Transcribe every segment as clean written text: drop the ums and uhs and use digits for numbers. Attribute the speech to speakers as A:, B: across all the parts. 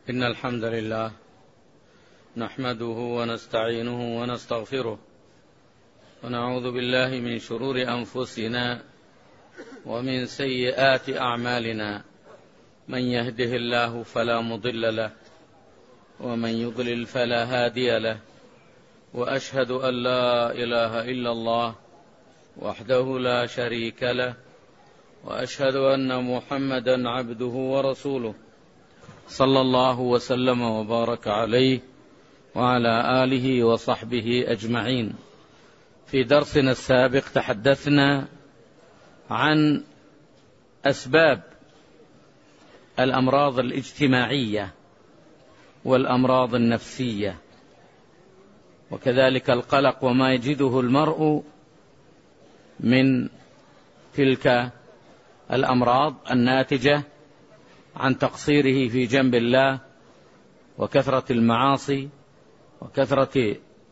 A: إن الحمد لله نحمده ونستعينه ونستغفره ونعوذ بالله من شرور أنفسنا ومن سيئات أعمالنا، من يهده الله فلا مضل له ومن يضلل فلا هادي له، وأشهد أن لا إله إلا الله وحده لا شريك له، وأشهد أن محمدا عبده ورسوله صلى الله وسلم وبارك عليه وعلى آله وصحبه أجمعين. في درسنا السابق تحدثنا عن أسباب الأمراض الاجتماعية والأمراض النفسية، وكذلك القلق وما يجده المرء من تلك الأمراض الناتجة عن تقصيره في جنب الله وكثرة المعاصي وكثرة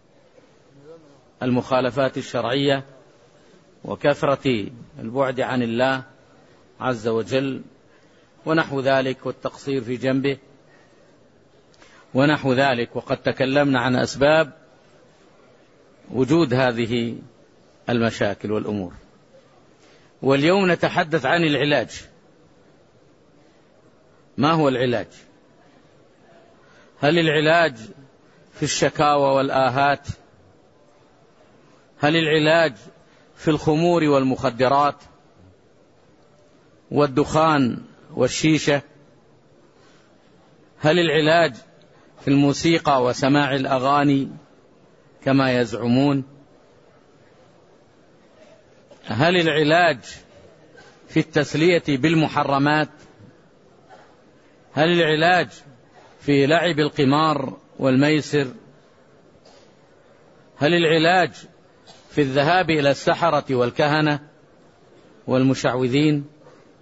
A: المخالفات الشرعية وكثرة البعد عن الله عز وجل ونحو ذلك، والتقصير في جنبه ونحو ذلك. وقد تكلمنا عن أسباب وجود هذه المشاكل والأمور، واليوم نتحدث عن العلاج. ما هو العلاج؟ هل العلاج في الشكاوى والآهات؟ هل العلاج في الخمور والمخدرات والدخان والشيشة؟ هل العلاج في الموسيقى وسماع الأغاني كما يزعمون؟ هل العلاج في التسلية بالمحرمات؟ هل العلاج في لعب القمار والميسر؟ هل العلاج في الذهاب إلى السحرة والكهنة والمشعوذين؟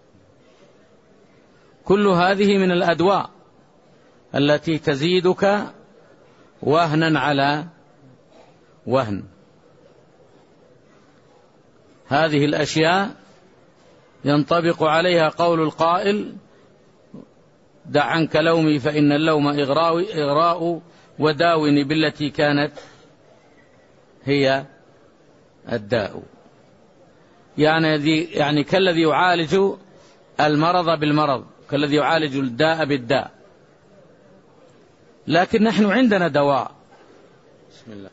A: كل هذه من الأدواء التي تزيدك وهنا على وهن. هذه الأشياء ينطبق عليها قول القائل: دع عنك لومي فإن اللوم إغراء وداوني بالتي كانت هي الداء. يعني كالذي يعالج المرض بالمرض، كالذي يعالج الداء بالداء. لكن نحن عندنا دواء. بسم الله.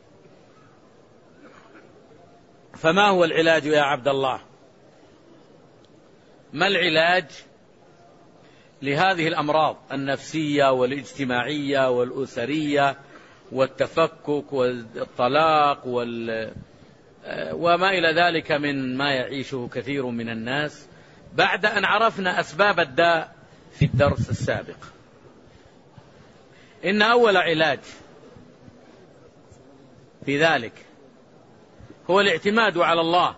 A: فما هو العلاج يا عبد الله؟ ما العلاج لهذه الأمراض النفسية والاجتماعية والأسرية والتفكك والطلاق وما إلى ذلك من ما يعيشه كثير من الناس، بعد أن عرفنا أسباب الداء في الدرس السابق؟ إن أول علاج في ذلك هو الاعتماد على الله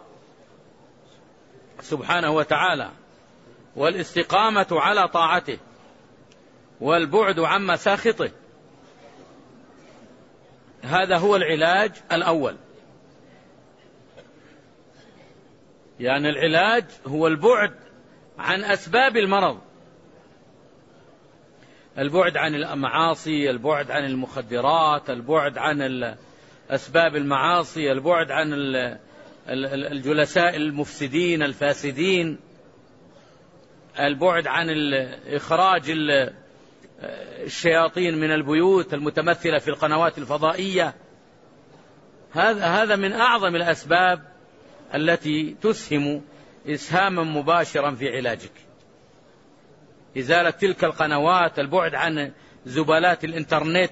A: سبحانه وتعالى، والاستقامة على طاعته، والبعد عن مساخطه. هذا هو العلاج الأول. يعني العلاج هو البعد عن أسباب المرض، البعد عن المعاصي، البعد عن المخدرات، البعد عن أسباب المعاصي، البعد عن الجلساء المفسدين الفاسدين، البعد عن إخراج الشياطين من البيوت المتمثلة في القنوات الفضائية. هذا من أعظم الأسباب التي تسهم إسهاما مباشرا في علاجك. إزالة تلك القنوات، البعد عن زبالات الإنترنت،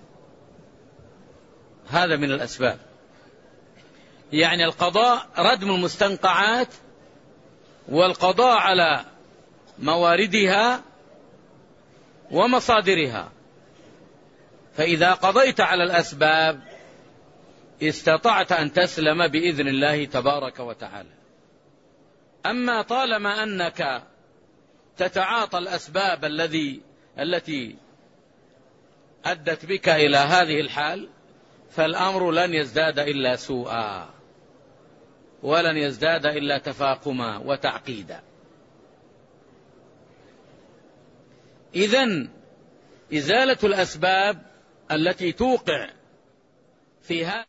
A: هذا من الأسباب. يعني القضاء ردم المستنقعات والقضاء على مواردها ومصادرها. فإذا قضيت على الأسباب استطعت أن تسلم بإذن الله تبارك وتعالى. أما طالما أنك تتعاطى الأسباب التي أدت بك إلى هذه الحال، فالأمر لن يزداد إلا سوءا، ولن يزداد إلا تفاقما وتعقيدا. إذن إزالة الأسباب التي توقع فيها،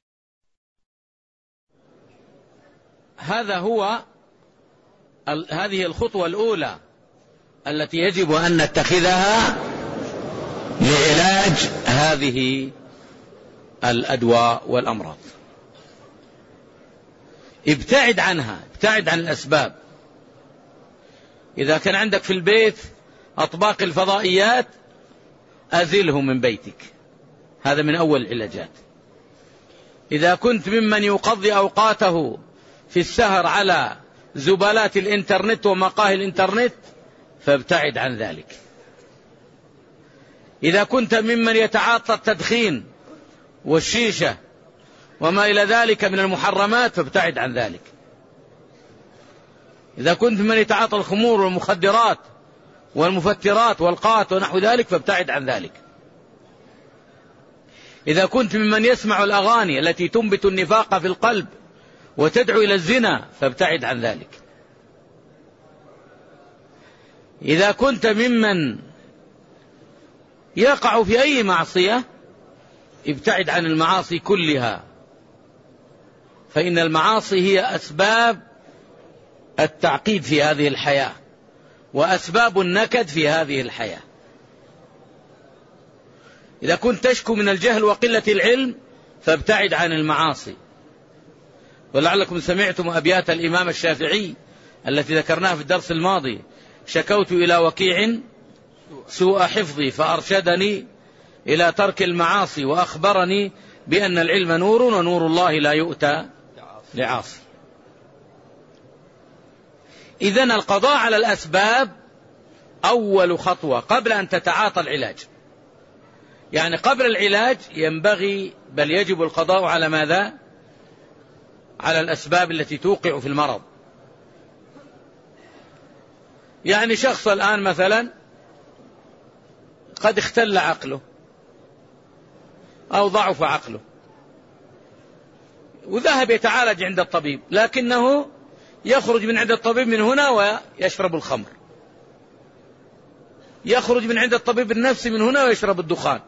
A: هذه الخطوة الأولى التي يجب أن نتخذها لعلاج هذه الأدواء والأمراض. ابتعد عنها، ابتعد عن الأسباب. إذا كان عندك في البيت أطباق الفضائيات أزله من بيتك، هذا من أول العلاجات. إذا كنت ممن يقضي أوقاته في السهر على زبالات الإنترنت ومقاهي الإنترنت فابتعد عن ذلك. إذا كنت ممن يتعاطى التدخين والشيشة وما إلى ذلك من المحرمات فابتعد عن ذلك. إذا كنت ممن يتعاطى الخمور والمخدرات والمفترات والقات ونحو ذلك فابتعد عن ذلك. إذا كنت ممن يسمع الأغاني التي تنبت النفاق في القلب وتدعو إلى الزنا فابتعد عن ذلك. إذا كنت ممن يقع في أي معصية ابتعد عن المعاصي كلها، فإن المعاصي هي أسباب التعقيد في هذه الحياة وأسباب النكد في هذه الحياة. إذا كنت تشكو من الجهل وقلة العلم فابتعد عن المعاصي. ولعلكم سمعتم أبيات الإمام الشافعي التي ذكرناها في الدرس الماضي: شكوت إلى وكيع سوء حفظي فأرشدني إلى ترك المعاصي وأخبرني بأن العلم نور ونور الله لا يؤتى لعاصي. إذن القضاء على الأسباب أول خطوة قبل أن تتعاطى العلاج. يعني قبل العلاج ينبغي بل يجب القضاء على ماذا؟ على الأسباب التي توقع في المرض. يعني شخص الآن مثلا قد اختل عقله أو ضعف عقله وذهب يتعالج عند الطبيب، لكنه يخرج من عند الطبيب من هنا ويشرب الخمر، يخرج من عند الطبيب النفسي من هنا ويشرب الدخان،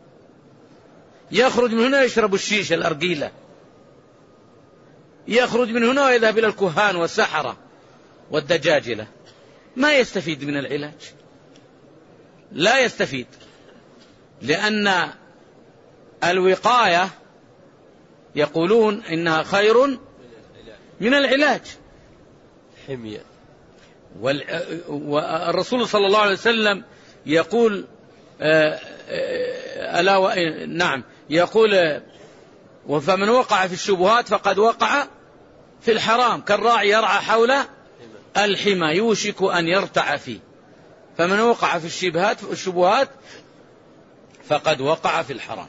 A: يخرج من هنا ويشرب الشيشة الأرجيلة، يخرج من هنا ويذهب إلى الكهان والسحرة والدجاجلة. ما يستفيد من العلاج، لا يستفيد، لأن الوقاية يقولون إنها خير من العلاج.
B: حمية.
A: والرسول صلى الله عليه وسلم يقول نعم، يقول: فمن وقع في الشبهات فقد وقع في الحرام، كالراعي يرعى حول الحمى يوشك أن يرتع فيه. فمن وقع في الشبهات فقد وقع في الحرام.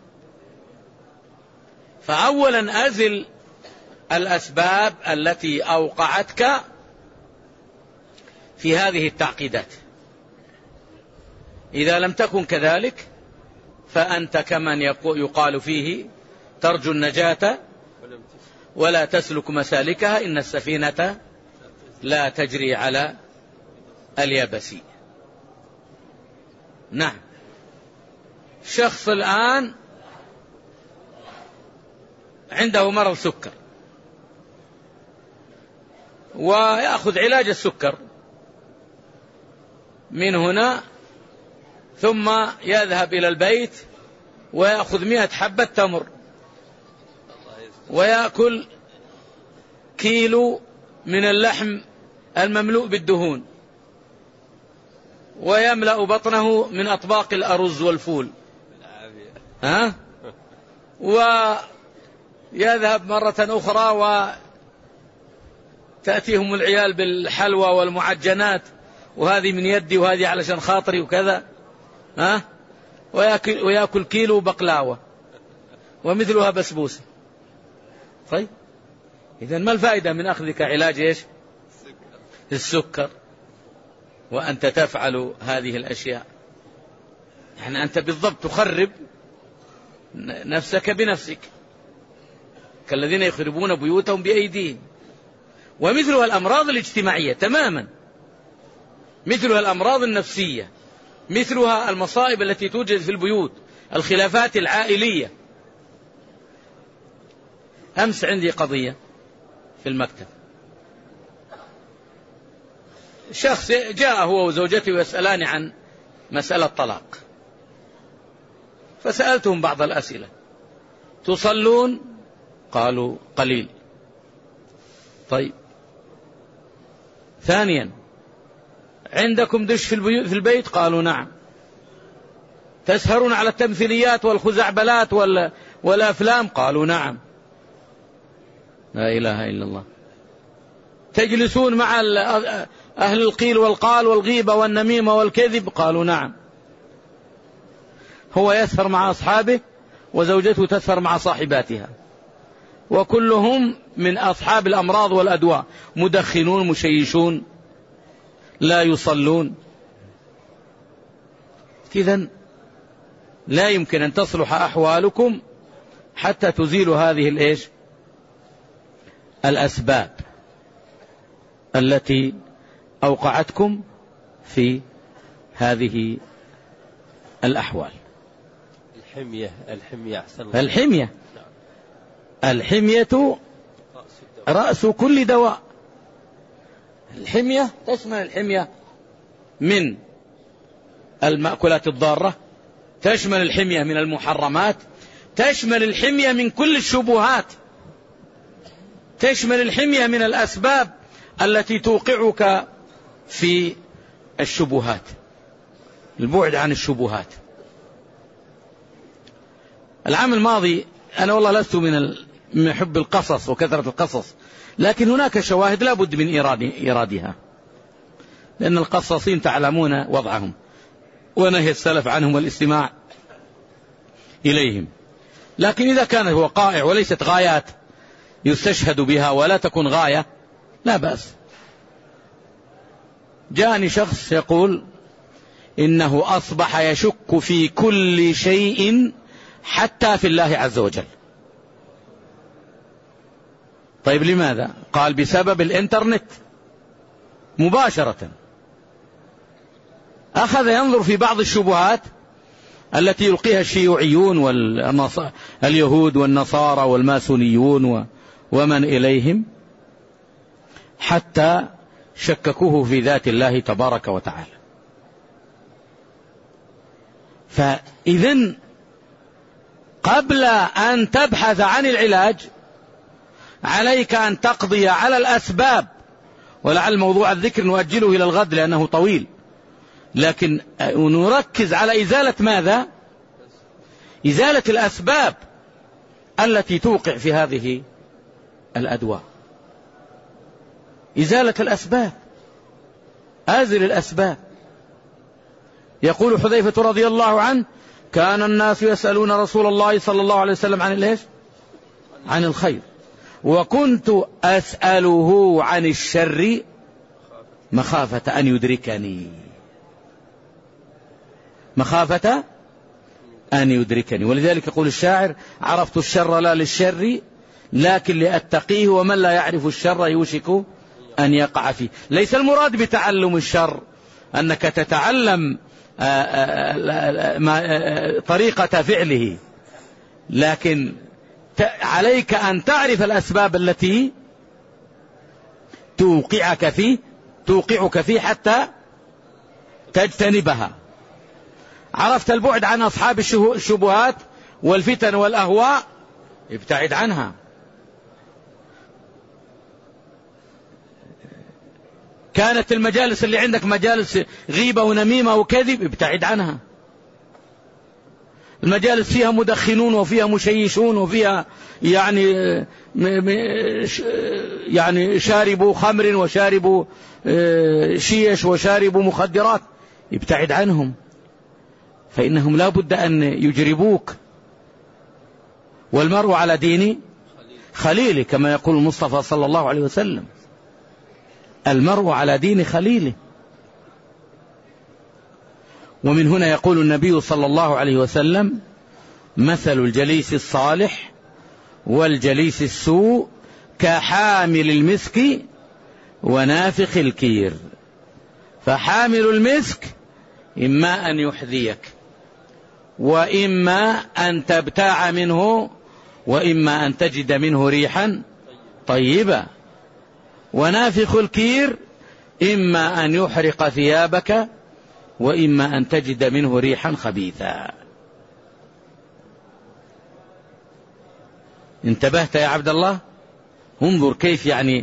A: فأولا أزل الأسباب التي أوقعتك في هذه التعقيدات. إذا لم تكن كذلك فأنت كمن يقال فيه: ترجو النجاة ولا تسلك مسالكها، إن السفينة لا تجري على اليابس. نعم، شخص الآن عنده مرض سكر ويأخذ علاج السكر من هنا، ثم يذهب إلى البيت ويأخذ 100 حبة تمر ويأكل كيلو من اللحم المملوء بالدهون ويملأ بطنه من أطباق الأرز والفول، ويذهب مرة أخرى وتأتيهم العيال بالحلوى والمعجنات، وهذه من يدي وهذه علشان خاطري وكذا، ويأكل كيلو بقلاوة ومثلها بسبوسة. طيب، إذن ما الفائدة من أخذك علاج إيش؟ السكر وأنت تفعل هذه الأشياء. يعني أنت بالضبط تخرب نفسك بنفسك، كالذين يخربون بيوتهم بأيديهم. ومثلها الأمراض الاجتماعية تماما، مثلها الأمراض النفسية، مثلها المصائب التي توجد في البيوت، الخلافات العائلية. أمس عندي قضية في المكتب، شخص جاء هو وزوجته يسألان عن مسألة طلاق، فسألتهم بعض الأسئلة. تصلون؟ قالوا قليل. طيب. ثانيا، عندكم دش في البيت؟ قالوا نعم. تسهرون على التمثيليات والخزعبلات والأفلام؟ قالوا نعم. لا إله إلا الله. تجلسون مع أهل القيل والقال والغيبة والنميمة والكذب؟ قالوا نعم. هو يسهر مع أصحابه وزوجته تسهر مع صاحباتها، وكلهم من أصحاب الأمراض والأدواء، مدخنون مشيشون لا يصلون. إذن لا يمكن أن تصلح أحوالكم حتى تزيلوا هذه الأسباب التي أوقعتكم في هذه الأحوال. الحمية رأس كل دواء. الحمية تشمل الحمية من المأكولات الضارة، تشمل الحمية من المحرمات، تشمل الحمية من كل الشبهات، تشمل الحمية من الأسباب التي توقعك في الشبهات، البعد عن الشبهات. العام الماضي أنا والله لست من حب القصص وكثرة القصص، لكن هناك شواهد لا بد من إيرادها، لأن القصاصين تعلمون وضعهم ونهي السلف عنهم والاستماع إليهم. لكن إذا كانت وقائع وليست غايات يستشهد بها ولا تكون غاية لا بأس. جاءني شخص يقول إنه أصبح يشك في كل شيء حتى في الله عز وجل. طيب لماذا؟ قال بسبب الإنترنت مباشرة. أخذ ينظر في بعض الشبهات التي يلقيها الشيوعيون واليهود والنصارى والماسونيون ومن إليهم، حتى شككوه في ذات الله تبارك وتعالى. فإذن قبل أن تبحث عن العلاج عليك أن تقضي على الأسباب، ولعل موضوع الذكر نؤجله إلى الغد لأنه طويل، لكن نركز على إزالة ماذا؟ إزالة الأسباب التي توقع في هذه الأدواء. إزالة الأسباب، أزل الأسباب. يقول حذيفة رضي الله عنه: كان الناس يسألون رسول الله صلى الله عليه وسلم عن الخير، وكنت أسأله عن الشر مخافة أن يدركني. مخافة أن يدركني. ولذلك يقول الشاعر: عرفت الشر لا للشر لكن لأتقيه، ومن لا يعرف الشر يوشك أن يقع فيه. ليس المراد بتعلم الشر أنك تتعلم طريقة فعله، لكن عليك أن تعرف الأسباب التي توقعك فيه حتى تجتنبها. عرفت البعد عن أصحاب الشبهات والفتن والأهواء، ابتعد عنها. كانت المجالس اللي عندك مجالس غيبة ونميمة وكذب، ابتعد عنها. المجالس فيها مدخنون وفيها مشيشون وفيها يعني شاربوا خمر وشاربوا شيش وشاربوا مخدرات، ابتعد عنهم، فإنهم لا بد أن يجربوك. والمرء على دين خليله، كما يقول المصطفى صلى الله عليه وسلم: المرء على دين خليله. ومن هنا يقول النبي صلى الله عليه وسلم: مثل الجليس الصالح والجليس السوء كحامل المسك ونافخ الكير. فحامل المسك إما أن يحذيك، وإما أن تبتاع منه، وإما أن تجد منه ريحا طيبة. ونافخ الكير إما أن يحرق ثيابك، وإما أن تجد منه ريحا خبيثا. انتبهت يا عبد الله؟ انظر كيف يعني،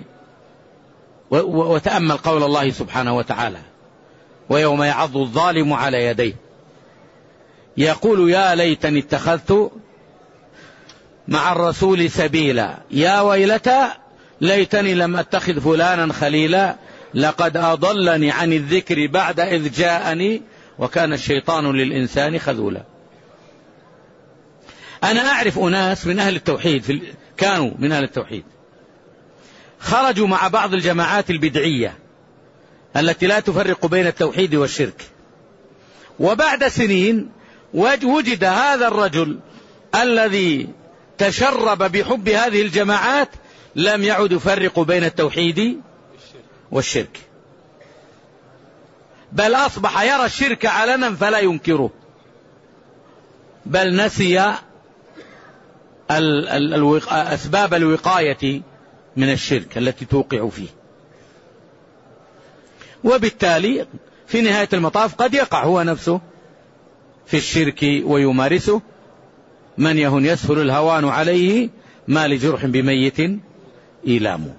A: وتأمل قول الله سبحانه وتعالى: ويوم يعض الظالم على يديه يقول يا ليتني اتخذت مع الرسول سبيلا، يا ويلتى ليتني لم أتخذ فلانا خليلا، لقد أضلني عن الذكر بعد إذ جاءني، وكان الشيطان للإنسان خذولا. أنا أعرف أناس من أهل التوحيد، كانوا من أهل التوحيد، خرجوا مع بعض الجماعات البدعية التي لا تفرق بين التوحيد والشرك، وبعد سنين وجد هذا الرجل الذي تشرب بحب هذه الجماعات لم يعد يفرق بين التوحيد والشرك، بل أصبح يرى الشرك علنا فلا ينكره، بل نسي أسباب الوقاية من الشرك التي توقع فيه. وبالتالي في نهاية المطاف قد يقع هو نفسه في الشرك ويمارسه. من يهن يسهل الهوان عليه، ما لجرح بميت إيلام.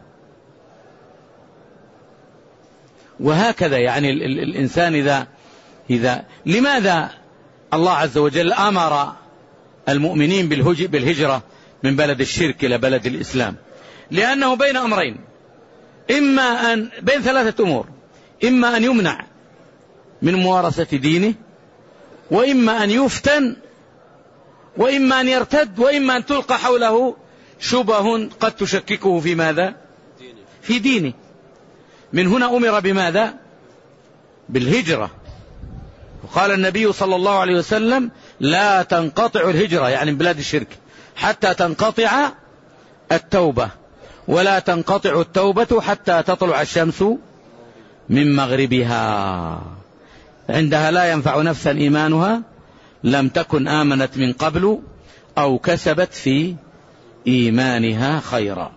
A: وهكذا يعني الإنسان إذا لماذا الله عز وجل أمر المؤمنين بالهجرة من بلد الشرك إلى بلد الإسلام؟ لأنه بين أمرين، بين ثلاثة أمور: إما أن يمنع من ممارسة دينه، وإما أن يفتن، وإما أن يرتد، وإما أن تلقى حوله شبه قد تشككه في ماذا؟ في دينه. من هنا أمر بماذا؟ بالهجرة. وقال النبي صلى الله عليه وسلم: لا تنقطع الهجرة، يعني من بلاد الشرك، حتى تنقطع التوبة، ولا تنقطع التوبة حتى تطلع الشمس من مغربها، عندها لا ينفع نفسا إيمانها لم تكن آمنت من قبل أو كسبت في إيمانها خيرا.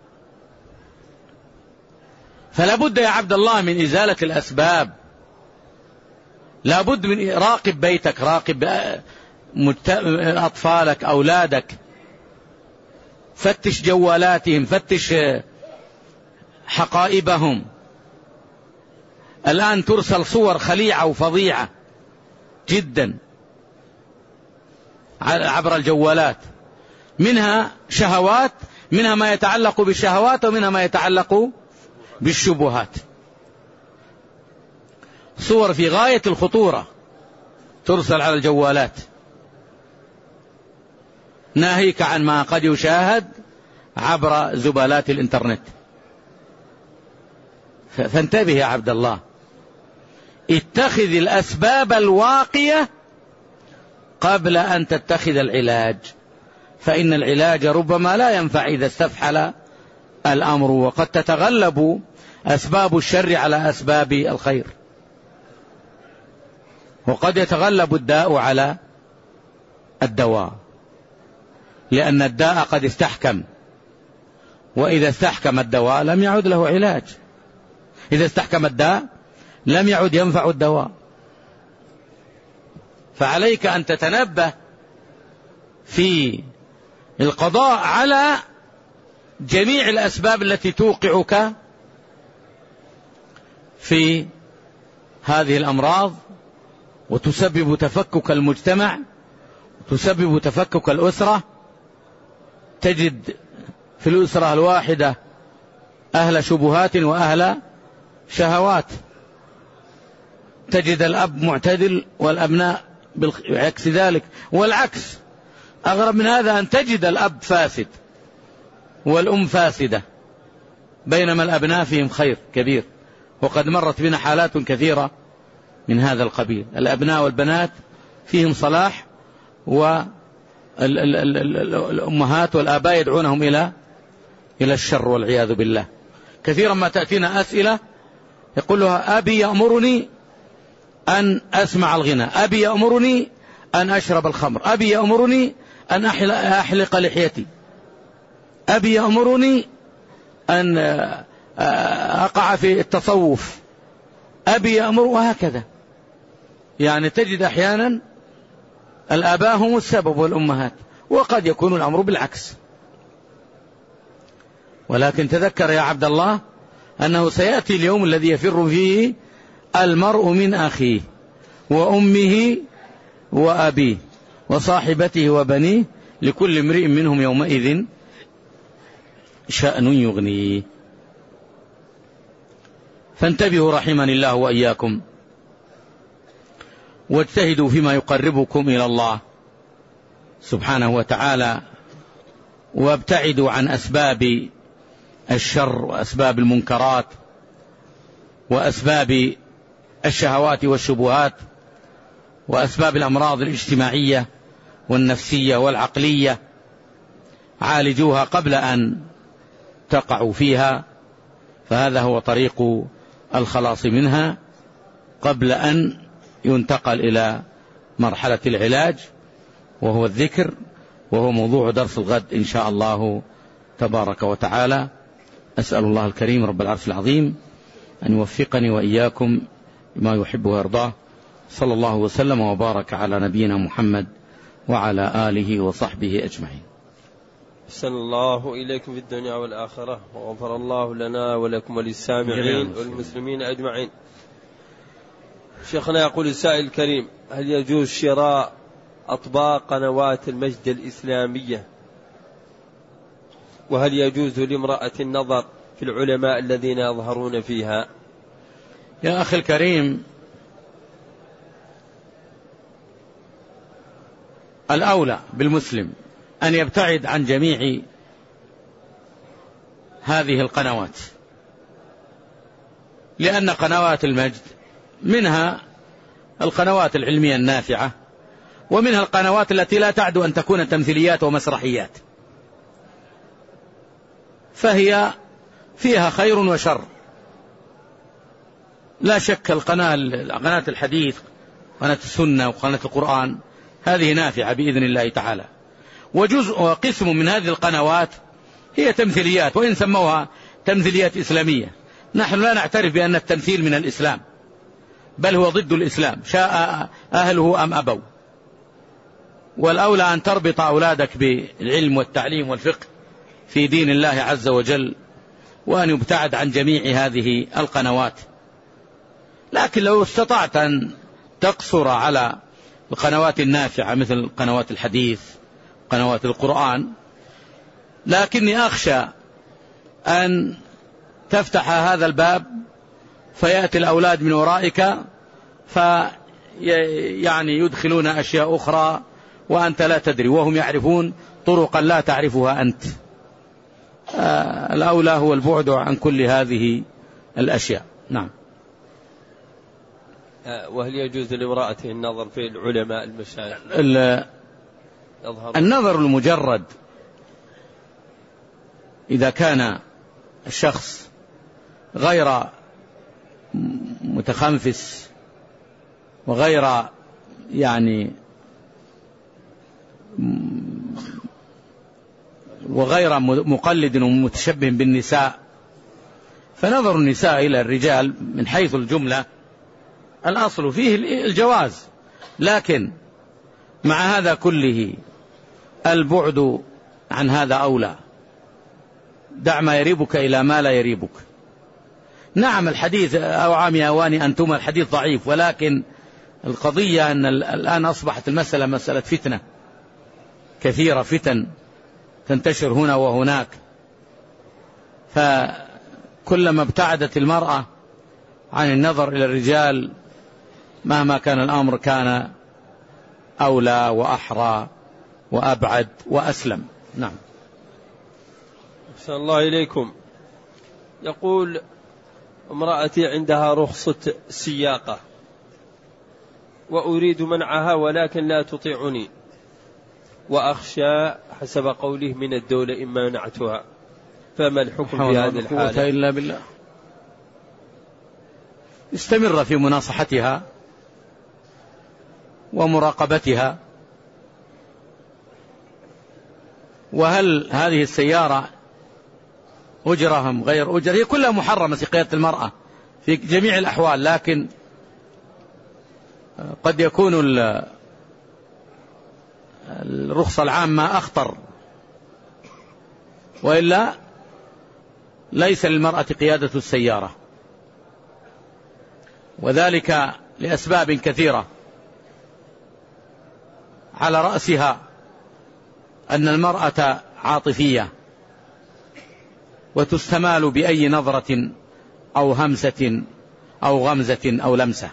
A: فلا بد يا عبد الله من إزالة الأسباب، لا بد من راقب بيتك، راقب أطفالك، أولادك، فتش جوالاتهم، فتش حقائبهم. الآن ترسل صور خليعة وفظيعة جدا عبر الجوالات، منها شهوات، منها ما يتعلق بالشهوات، ومنها ما يتعلق بالشبهات. صور في غاية الخطورة ترسل على الجوالات، ناهيك عن ما قد يشاهد عبر زبالات الإنترنت. فانتبه يا عبد الله، اتخذ الأسباب الواقية قبل أن تتخذ العلاج، فإن العلاج ربما لا ينفع إذا استفحل الأمر، وقد تتغلب أسباب الشر على أسباب الخير، وقد يتغلب الداء على الدواء، لأن الداء قد استحكم، وإذا استحكم الدواء لم يعد له علاج، إذا استحكم الداء لم يعد ينفع الدواء. فعليك أن تتنبه في القضاء على جميع الأسباب التي توقعك في هذه الأمراض، وتسبب تفكك المجتمع، تسبب تفكك الأسرة. تجد في الأسرة الواحدة أهل شبهات وأهل شهوات، تجد الأب معتدل والأبناء بعكس ذلك، والعكس. أغرب من هذا أن تجد الأب فاسد والأم فاسدة، بينما الأبناء فيهم خير كبير. وقد مرت بنا حالات كثيرة من هذا القبيل، الأبناء والبنات فيهم صلاح، والأمهات والآباء يدعونهم إلى الشر والعياذ بالله. كثيرا ما تأتينا أسئلة يقول لها: أبي يأمرني أن أسمع الغنى، أبي يأمرني أن أشرب الخمر، أبي يأمرني أن أحلق لحيتي، أبي يأمرني أن أقع في التصوف، أبي يأمر، وهكذا. يعني تجد أحيانا الآباء هم السبب والأمهات، وقد يكون الأمر بالعكس. ولكن تذكر يا عبد الله أنه سيأتي اليوم الذي يفر فيه المرء من أخيه وأمه وأبيه وصاحبته وبنيه، لكل امرئ منهم يومئذ شأن يغنيه. فانتبهوا رحمني الله وإياكم، واجتهدوا فيما يقربكم إلى الله سبحانه وتعالى، وابتعدوا عن أسباب الشر وأسباب المنكرات وأسباب الشهوات والشبهات وأسباب الأمراض الاجتماعية والنفسية والعقلية. عالجوها قبل أن تقعوا فيها، فهذا هو طريق الخلاص منها قبل أن ينتقل إلى مرحلة العلاج، وهو الذكر، وهو موضوع درس الغد إن شاء الله تبارك وتعالى. أسأل الله الكريم رب العرش العظيم أن يوفقني وإياكم بما يحب ويرضاه. صلى الله وسلم وبارك على نبينا محمد وعلى آله وصحبه أجمعين.
B: أحسن الله إليكم في الدنيا والآخرة، وغفر الله لنا ولكم وللسامعين والمسلمين أجمعين. شيخنا يقول السائل الكريم: هل يجوز شراء أطباق قنوات المجد الإسلامية؟ وهل يجوز لامرأة النظر في العلماء الذين يظهرون فيها؟
A: يا أخي الكريم، الأولى بالمسلم أن يبتعد عن جميع هذه القنوات، لأن قنوات المجد منها القنوات العلمية النافعة، ومنها القنوات التي لا تعدو أن تكون تمثيليات ومسرحيات، فهي فيها خير وشر. لا شك قناة الحديث، قناة السنة، وقناة القرآن، هذه نافعة بإذن الله تعالى. وجزء وقسم من هذه القنوات هي تمثيليات، وإن سموها تمثيليات إسلامية. نحن لا نعترف بأن التمثيل من الإسلام، بل هو ضد الإسلام، شاء أهله أم أبوا. والأولى أن تربط أولادك بالعلم والتعليم والفقه في دين الله عز وجل، وأن يبتعد عن جميع هذه القنوات. لكن لو استطعت أن تقصر على القنوات النافعة مثل قنوات الحديث، قنوات القرآن، لكني أخشى أن تفتح هذا الباب فيأتي الأولاد من ورائك يعني يدخلون أشياء أخرى وأنت لا تدري، وهم يعرفون طرقا لا تعرفها أنت. الأولى هو البعد عن كل هذه الأشياء. نعم.
B: وهل يجوز لامرأة النظر في العلماء المشايخ؟
A: النظر المجرد إذا كان الشخص غير متخنفس وغير وغير مقلد ومتشبه بالنساء، فنظر النساء إلى الرجال من حيث الجملة الأصل فيه الجواز، لكن مع هذا كله البعد عن هذا أولى. دع ما يريبك إلى ما لا يريبك. نعم الحديث أوعامي أواني أنتم، الحديث ضعيف، ولكن القضية أن الآن أصبحت المسألة مسألة فتنة كثيرة، فتن تنتشر هنا وهناك، فكلما ابتعدت المرأة عن النظر إلى الرجال مهما كان الأمر كان أولى وأحرى وأبعد وأسلم. نعم.
B: أحسن الله إليكم. يقول: امرأتي عندها رخصة سياقة وأريد منعها ولكن لا تطيعني، وأخشى حسب قوله من الدولة إن منعتها، فما الحكم في هذه الحالة؟
A: إلا بالله. استمر في مناصحتها ومراقبتها. وهل هذه السيارة أجرة أم غير أجرة؟ هي كلها محرمة قيادة المرأة في جميع الأحوال، لكن قد يكون الرخصة العامة أخطر، وإلا ليس للمرأة قيادة السيارة، وذلك لأسباب كثيرة، على رأسها أن المرأة عاطفية وتستمال بأي نظرة أو همسة أو غمزة أو لمسة،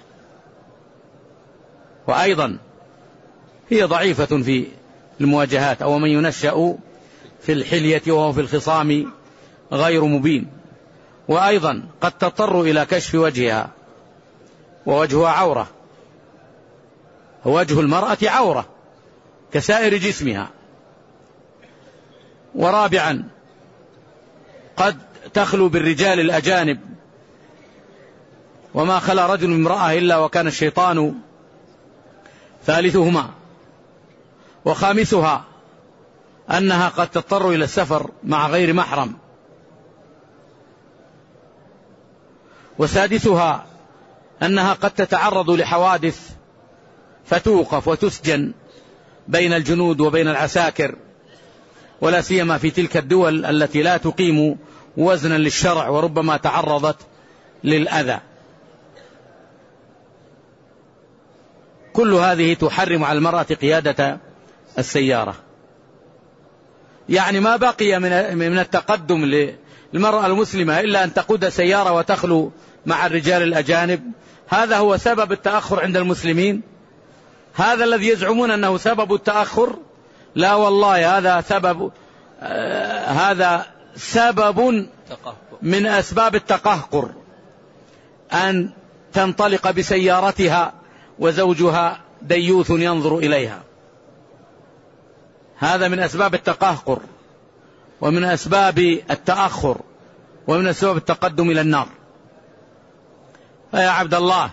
A: وأيضا هي ضعيفة في المواجهات، أو من ينشأ في الحلية وهو في الخصام غير مبين، وأيضا قد تضطر إلى كشف وجهها، ووجهها عورة، ووجه المرأة عورة كسائر جسمها. ورابعا قد تخلو بالرجال الأجانب، وما خلا رجل امرأة إلا وكان الشيطان ثالثهما. وخامسها أنها قد تضطر إلى السفر مع غير محرم. وسادسها أنها قد تتعرض لحوادث فتوقف وتسجن بين الجنود وبين العساكر، ولا سيما في تلك الدول التي لا تقيم وزنا للشرع، وربما تعرضت للأذى. كل هذه تحرم على المرأة قيادة السيارة. يعني ما بقي من التقدم للمرأة المسلمة إلا أن تقود سيارة وتخلو مع الرجال الأجانب. هذا هو سبب التأخر عند المسلمين، هذا الذي يزعمون أنه سبب التأخر. لا والله، هذا سبب من أسباب التقهقر، أن تنطلق بسيارتها وزوجها ديوث ينظر إليها. هذا من أسباب التقهقر، ومن أسباب التأخر، ومن أسباب التقدم إلى النار. فيا عبد الله،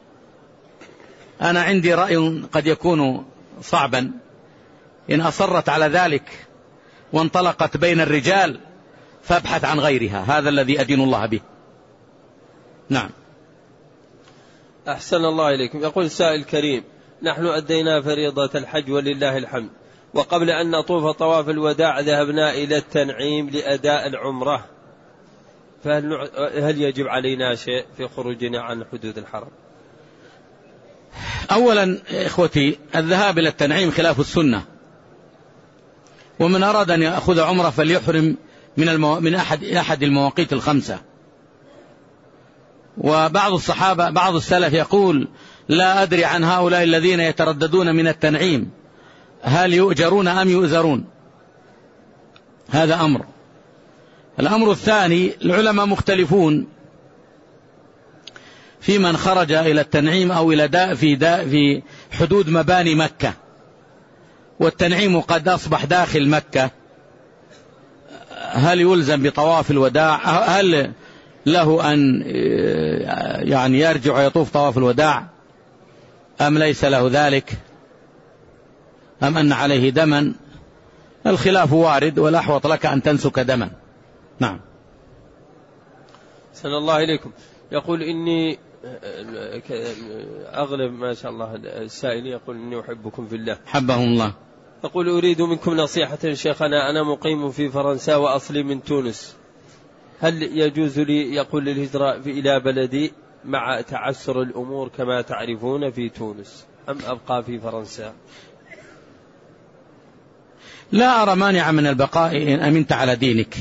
A: أنا عندي رأي قد يكون صعبا، إن أصرت على ذلك وانطلقت بين الرجال فابحث عن غيرها، هذا الذي أدين الله به. نعم.
B: أحسن الله إليكم. يقول السائل الكريم: نحن أدينا فريضة الحج ولله الحمد، وقبل أن نطوف طواف الوداع ذهبنا إلى التنعيم لأداء العمرة، فهل يجب علينا شيء في خروجنا عن حدود الحرم؟
A: أولا إخوتي، الذهاب إلى التنعيم خلاف السنة، ومن أراد أن يأخذ عمرة فليحرم من أحد المواقيت الخمسة. وبعض الصحابة بعض السلف يقول: لا أدري عن هؤلاء الذين يترددون من التنعيم هل يؤجرون أم يؤذرون. هذا أمر. الأمر الثاني، العلماء مختلفون في من خرج إلى التنعيم أو إلى في حدود مباني مكة، والتنعيم قد أصبح داخل مكة، هل يلزم بطواف الوداع؟ هل له أن يعني يرجع ويطوف طواف الوداع أم ليس له ذلك، أم أن عليه دما؟ الخلاف وارد، والأحوط لك أن تنسك دما. نعم.
B: سن الله إليكم. يقول: إني أغلب ما شاء الله السائل يقول: إني أحبكم في الله.
A: حبهم الله.
B: يقول: أريد منكم نصيحة شيخنا، أنا مقيم في فرنسا وأصلي من تونس، هل يجوز لي يقول الهجرة إلى بلدي مع تعسر الأمور كما تعرفون في تونس، أم أبقى في فرنسا؟
A: لا أرى مانع من البقاء إن أمنت على دينك،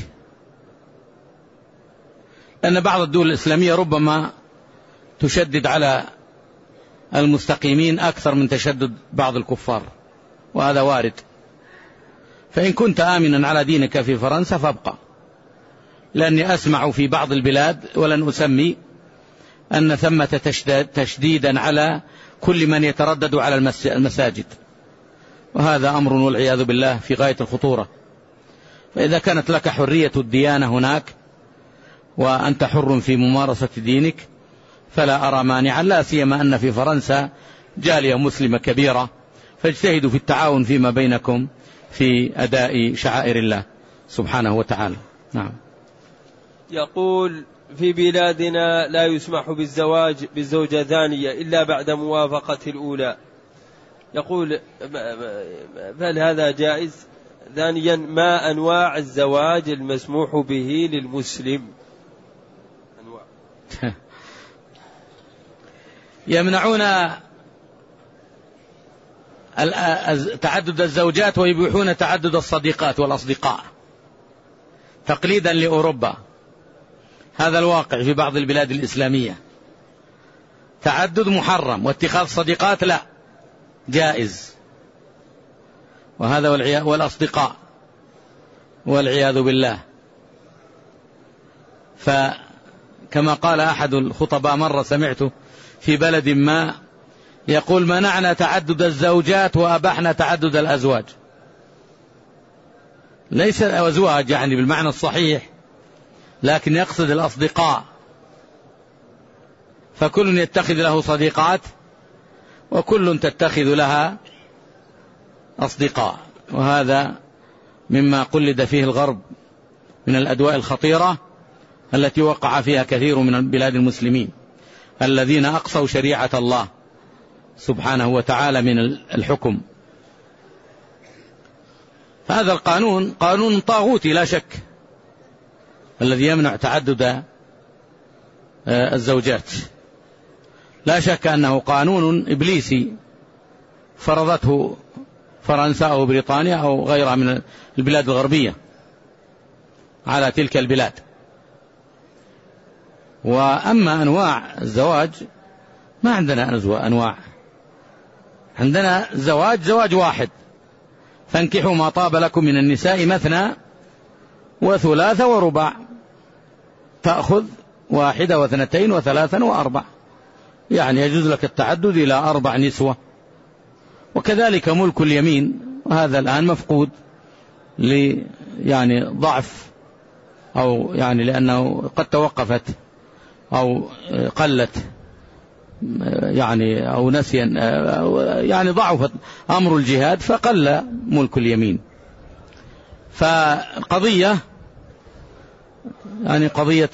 A: لأن بعض الدول الإسلامية ربما تشدد على المستقيمين أكثر من تشدد بعض الكفار، وهذا وارد. فإن كنت آمنا على دينك في فرنسا فابقى، لأني أسمع في بعض البلاد ولن أسمي أن ثمة تشديدا على كل من يتردد على المساجد، وهذا أمر والعياذ بالله في غاية الخطورة. فإذا كانت لك حرية الديانة هناك وأنت حر في ممارسة دينك فلا أرى مانعا، لا سيما أن في فرنسا جالية مسلمة كبيرة، فاجتهدوا في التعاون فيما بينكم في أداء شعائر الله سبحانه وتعالى. نعم.
B: يقول: في بلادنا لا يسمح بالزواج بالزوجة ثانية إلا بعد موافقة الأولى. يقول: هل هذا جائز؟ ثانيا: ما أنواع الزواج المسموح به للمسلم؟ أنواع.
A: يمنعون تعدد الزوجات ويبيحون تعدد الصديقات والأصدقاء تقليدا لأوروبا. هذا الواقع في بعض البلاد الإسلامية. تعدد محرم، واتخاذ صديقات لا، جائز. وهذا والأصدقاء والعياذ بالله. فكما قال أحد الخطباء مرة سمعته في بلد ما يقول: منعنا تعدد الزوجات وأبحنا تعدد الأزواج. ليس الأزواج يعني بالمعنى الصحيح، لكن يقصد الأصدقاء، فكل يتخذ له صديقات وكل تتخذ لها أصدقاء. وهذا مما قلد فيه الغرب من الأدواء الخطيرة التي وقع فيها كثير من بلاد المسلمين الذين أقصوا شريعة الله سبحانه وتعالى من الحكم. هذا القانون قانون طاغوتي لا شك، الذي يمنع تعدد الزوجات. لا شك أنه قانون إبليسي فرضته فرنسا أو بريطانيا أو غيرها من البلاد الغربية على تلك البلاد. وأما أنواع الزواج ما عندنا أنواع، عندنا زواج واحد: فانكحوا ما طاب لكم من النساء مثنى وثلاث ورباع، تأخذ واحدة واثنتين وثلاثا وأربع، يعني يجوز لك التعدد إلى 4 نسوة. وكذلك ملك اليمين، وهذا الآن مفقود يعني ضعف، أو يعني لأنه قد توقفت أو قلت يعني أو نسيا، يعني ضعفت أمر الجهاد فقل ملك اليمين. فالقضية يعني قضية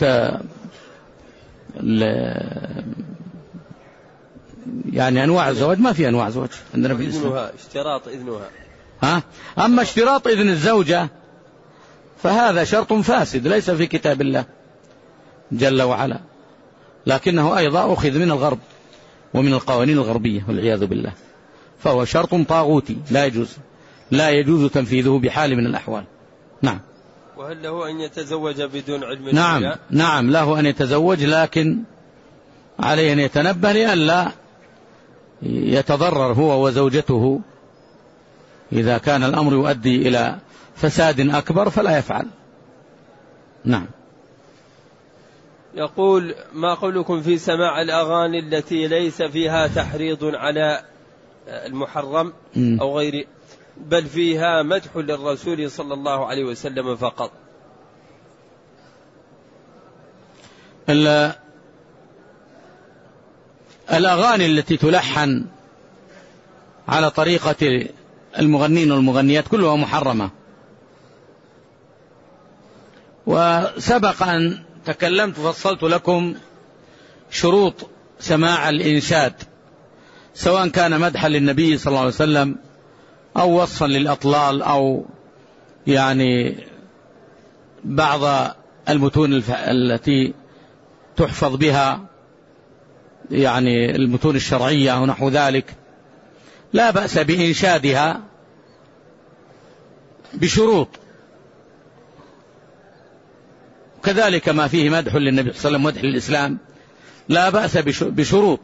A: يعني أنواع الزواج، ما في أنواع زواج عندنا في الإسلام.
B: اشتراط إذنها.
A: أما اشتراط إذن الزوجة فهذا شرط فاسد ليس في كتاب الله جل وعلا، لكنه أيضا أخذ من الغرب ومن القوانين الغربية والعياذ بالله، فهو شرط طاغوتي لا يجوز تنفيذه بحال من الأحوال. نعم.
B: وهل له أن يتزوج بدون علم؟
A: نعم له أن يتزوج، لكن عليه أن يتنبه لئلا يتضرر هو وزوجته. إذا كان الأمر يؤدي إلى فساد أكبر فلا يفعل. نعم.
B: يقول: ما قولكم في سماع الأغاني التي ليس فيها تحريض على المحرم أو غيره، بل فيها مدح للرسول صلى الله عليه وسلم فقط؟
A: الأغاني التي تلحن على طريقة المغنين والمغنيات كلها محرمة. وسبق أن تكلمت فصلت لكم شروط سماع الإنشاد، سواء كان مدحا للنبي صلى الله عليه وسلم أو وصفا للأطلال أو يعني بعض المتون التي تحفظ بها يعني المتون الشرعية ونحو ذلك، لا بأس بإنشادها بشروط. كذلك ما فيه مدح للنبي صلى الله عليه وسلم مدح للإسلام لا بأس بشروط.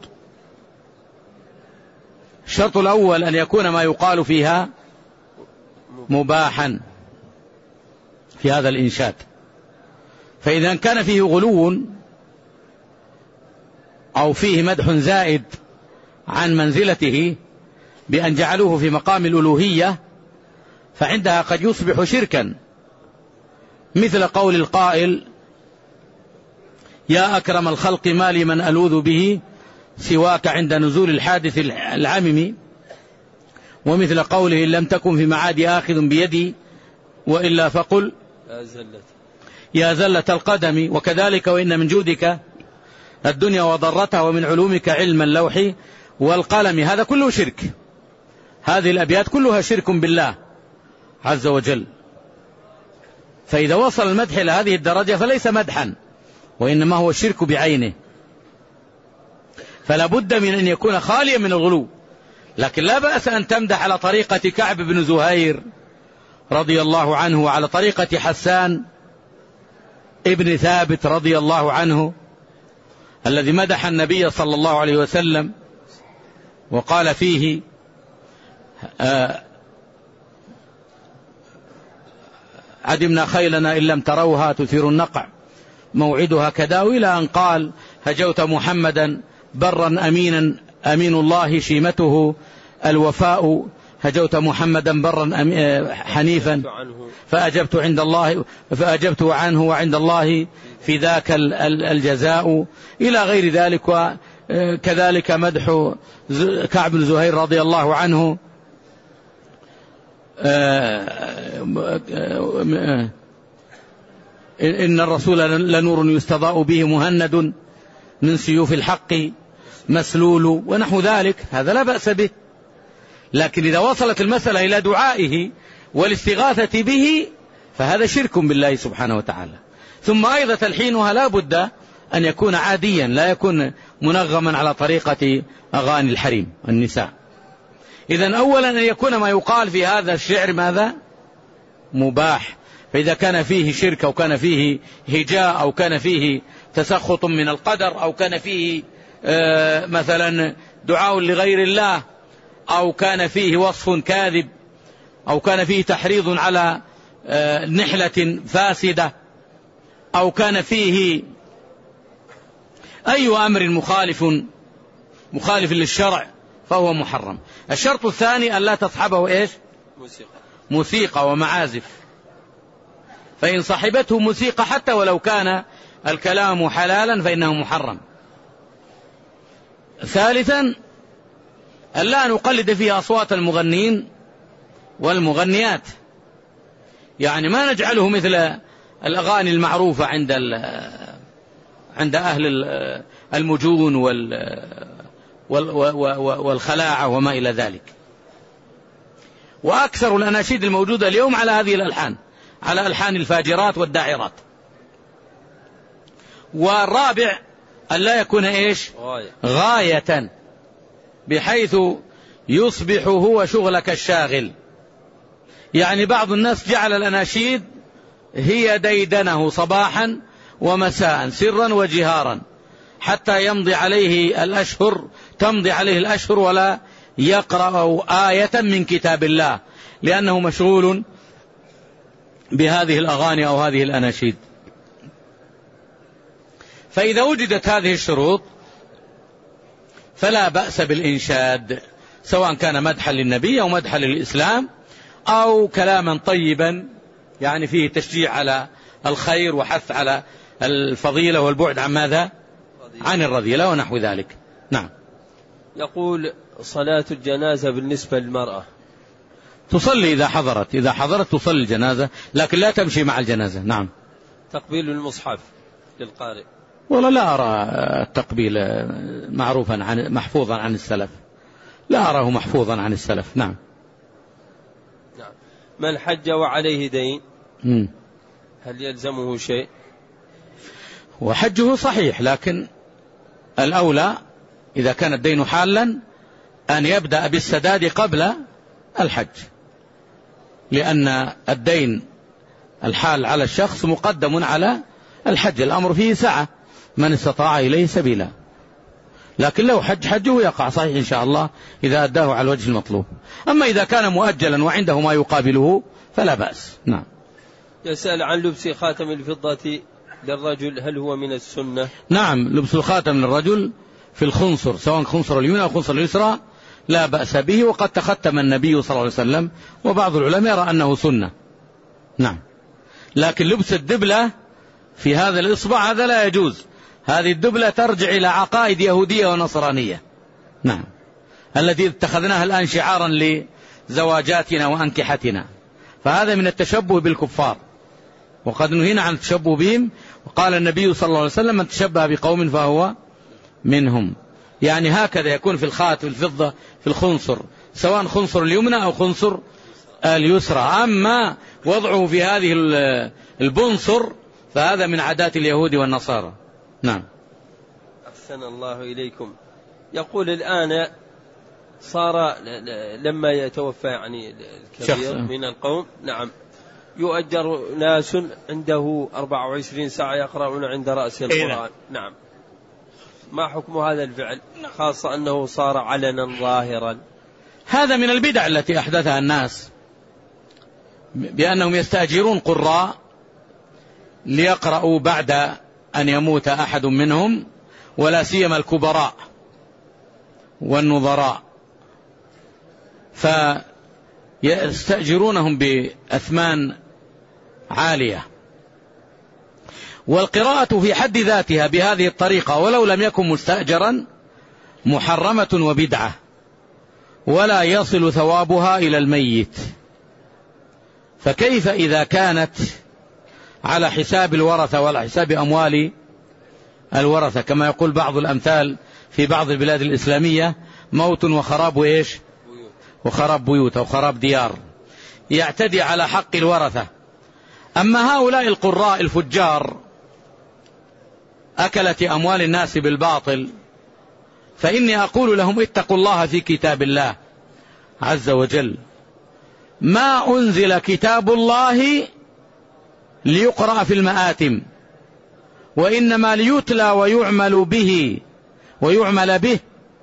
A: الشرط الأول أن يكون ما يقال فيها مباحا في هذا الإنشاد، فإذا كان فيه غلو أو فيه مدح زائد عن منزلته بأن جعلوه في مقام الألوهية فعندها قد يصبح شركا، مثل قول القائل: يا أكرم الخلق ما لي من ألوذ به سواك عند نزول الحادث العمم، ومثل قوله إن لم تكن في معادي آخذ بيدي وإلا فقل يا زلة القدم. وكذلك وإن من جودك الدنيا وضرتها ومن علومك علم اللوح والقلم. هذا كله شرك، هذه الأبيات كلها شرك بالله عز وجل. فإذا وصل المدح إلى هذه الدرجة فليس مدحا، وإنما هو الشرك بعينه. فلا بد من أن يكون خاليا من الغلو. لكن لا بأس أن تمدح على طريقة كعب بن زهير رضي الله عنه، وعلى طريقة حسان ابن ثابت رضي الله عنه الذي مدح النبي صلى الله عليه وسلم وقال فيه عدمنا خيلنا إن لم تروها تثير النقع موعدها كذا، إلى أن قال هجوت محمدا برا أمينا أمين الله شيمته الوفاء، هجوت محمدا برا حنيفا فأجبت عنه وعند الله في ذاك الجزاء، إلى غير ذلك. وكذلك مدح كعب بن زهير رضي الله عنه إن الرسول لنور يستضاء به مهند من سيوف الحق مسلول ونحو ذلك. هذا لا بأس به، لكن إذا وصلت المسألة إلى دعائه والاستغاثة به فهذا شرك بالله سبحانه وتعالى. ثم أيضا تلحينها لا بد أن يكون عاديا، لا يكون منغما على طريقة أغاني الحريم النساء. إذن أولا أن يكون ما يقال في هذا الشعر ماذا؟ مباح. فإذا كان فيه شرك أو كان فيه هجاء أو كان فيه تسخط من القدر أو كان فيه مثلا دعاء لغير الله أو كان فيه وصف كاذب أو كان فيه تحريض على نحلة فاسدة أو كان فيه أي أمر مخالف للشرع فهو محرم. الشرط الثاني أن لا تصحبه إيش؟ موسيقى ومعازف، فإن صحبته موسيقى حتى ولو كان الكلام حلالا فإنه محرم. ثالثا أن لا نقلد فيه أصوات المغنين والمغنيات، يعني ما نجعله مثل الأغاني المعروفة عند أهل المجون والخلاعة وما إلى ذلك. وأكثر الأناشيد الموجودة اليوم على هذه الألحان، على ألحان الفاجرات والداعرات. والرابع أن لا يكون إيش؟ غاية، بحيث يصبح هو شغلك الشاغل. يعني بعض الناس جعل الأناشيد هي ديدنه صباحا ومساء سرا وجهارا حتى تمضي عليه الأشهر ولا يقرأ آية من كتاب الله، لأنه مشغول بهذه الأغاني أو هذه الأناشيد. فإذا وجدت هذه الشروط فلا بأس بالإنشاد، سواء كان مدحا للنبي أو مدحا للإسلام أو كلاما طيبا يعني فيه تشجيع على الخير وحث على الفضيلة والبعد عن ماذا؟ عن الرذيلة ونحو ذلك. نعم.
B: يقول صلاة الجنازة بالنسبة للمرأة
A: تصلي إذا حضرت تصلي الجنازة، لكن لا تمشي مع الجنازة. نعم.
B: تقبيل المصحف للقارئ،
A: والله لا أرى التقبيل محفوظا عن السلف، لا أراه محفوظا عن السلف. نعم.
B: من حج وعليه دين هل يلزمه شيء؟
A: وحجه صحيح، لكن الأولى إذا كان الدين حالا أن يبدأ بالسداد قبل الحج، لأن الدين الحال على الشخص مقدم على الحج، الأمر فيه سعة من استطاع إليه سبيلا. لكن لو حجه يقع صحيح إن شاء الله إذا أداه على الوجه المطلوب. أما إذا كان مؤجلا وعنده ما يقابله فلا بأس. نعم.
B: يسأل عن لبس خاتم الفضة للرجل، هل هو من السنة؟
A: نعم، لبس الخاتم للرجل في الخنصر، سواء خنصر اليمنى أو خنصر اليسرى، لا بأس به، وقد تختم النبي صلى الله عليه وسلم، وبعض العلماء يرى أنه سنة. نعم. لكن لبس الدبلة في هذا الإصبع هذا لا يجوز، هذه الدبلة ترجع إلى عقائد يهودية ونصرانية، نعم، التي اتخذناها الآن شعارا لزواجاتنا وأنكحتنا، فهذا من التشبه بالكفار، وقد نهينا عن التشبه بهم، وقال النبي صلى الله عليه وسلم من تشبه بقوم فهو منهم. يعني هكذا يكون في الخاتم، الفضة، في الخنصر، سواء خنصر اليمنى أو خنصر اليسرى. أما وضعه في هذه البنصر فهذا من عادات اليهود والنصارى. نعم.
B: أحسن الله إليكم. يقول الآن صار لما يتوفى يعني الكثير من القوم، نعم، يؤجر ناس عنده 24 ساعة يقرؤون عند رأس القرآن، نعم، ما حكم هذا الفعل، خاصة أنه صار علنا ظاهرا؟
A: هذا من البدع التي أحدثها الناس، بأنهم يستأجرون قراء ليقرأوا بعد أن يموت أحد منهم، ولا سيما الكبراء والنظراء، فيستأجرونهم بأثمان عالية. والقراءة في حد ذاتها بهذه الطريقة ولو لم يكن مستأجرا محرمة وبدعة، ولا يصل ثوابها إلى الميت، فكيف إذا كانت على حساب الورثة وعلى حساب أموال الورثة، كما يقول بعض الأمثال في بعض البلاد الإسلامية: موت وخراب وإيش؟ وخراب بيوت أو خراب ديار، يعتدي على حق الورثة. أما هؤلاء القراء الفجار أكلة أموال الناس بالباطل، فإني أقول لهم: اتقوا الله في كتاب الله عز وجل، ما أنزل كتاب الله ليقرأ في المآتم، وإنما ليتلى ويعمل به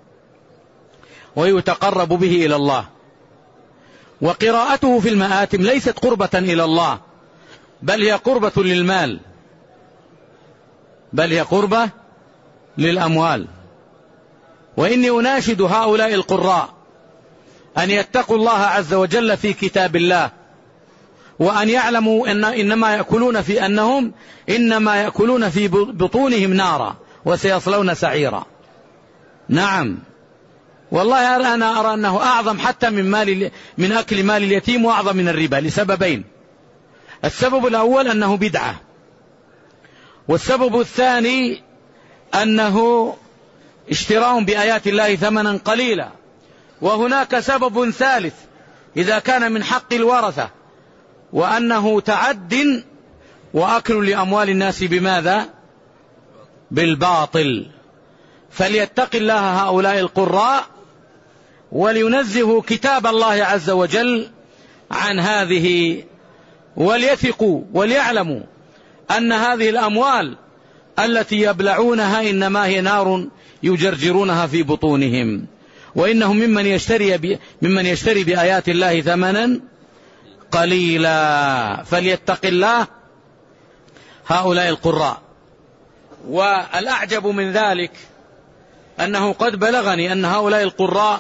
A: ويتقرب به إلى الله. وقراءته في المآتم ليست قربة إلى الله، بل هي قربة للمال، بل هي قربة للأموال. وإني أناشد هؤلاء القراء أن يتقوا الله عز وجل في كتاب الله، وأن يعلموا أنهم إنما يأكلون في بطونهم نارا وسيصلون سعيرا. نعم، والله أنا أرى أنه أعظم حتى من أكل مال اليتيم، وأعظم من الربا، لسببين: السبب الأول أنه بدعة، والسبب الثاني أنه اشتراء بآيات الله ثمنا قليلا. وهناك سبب ثالث إذا كان من حق الورثة، وأنه تعد وأكل لأموال الناس بماذا؟ بالباطل. فليتق الله هؤلاء القراء، ولينزهوا كتاب الله عز وجل عن هذه، وليثقوا وليعلموا أن هذه الأموال التي يبلعونها إنما هي نار يجرجرونها في بطونهم، وإنهم ممن يشتري بآيات الله ثمنا قليلا. فليتق الله هؤلاء القراء. والأعجب من ذلك أنه قد بلغني أن هؤلاء القراء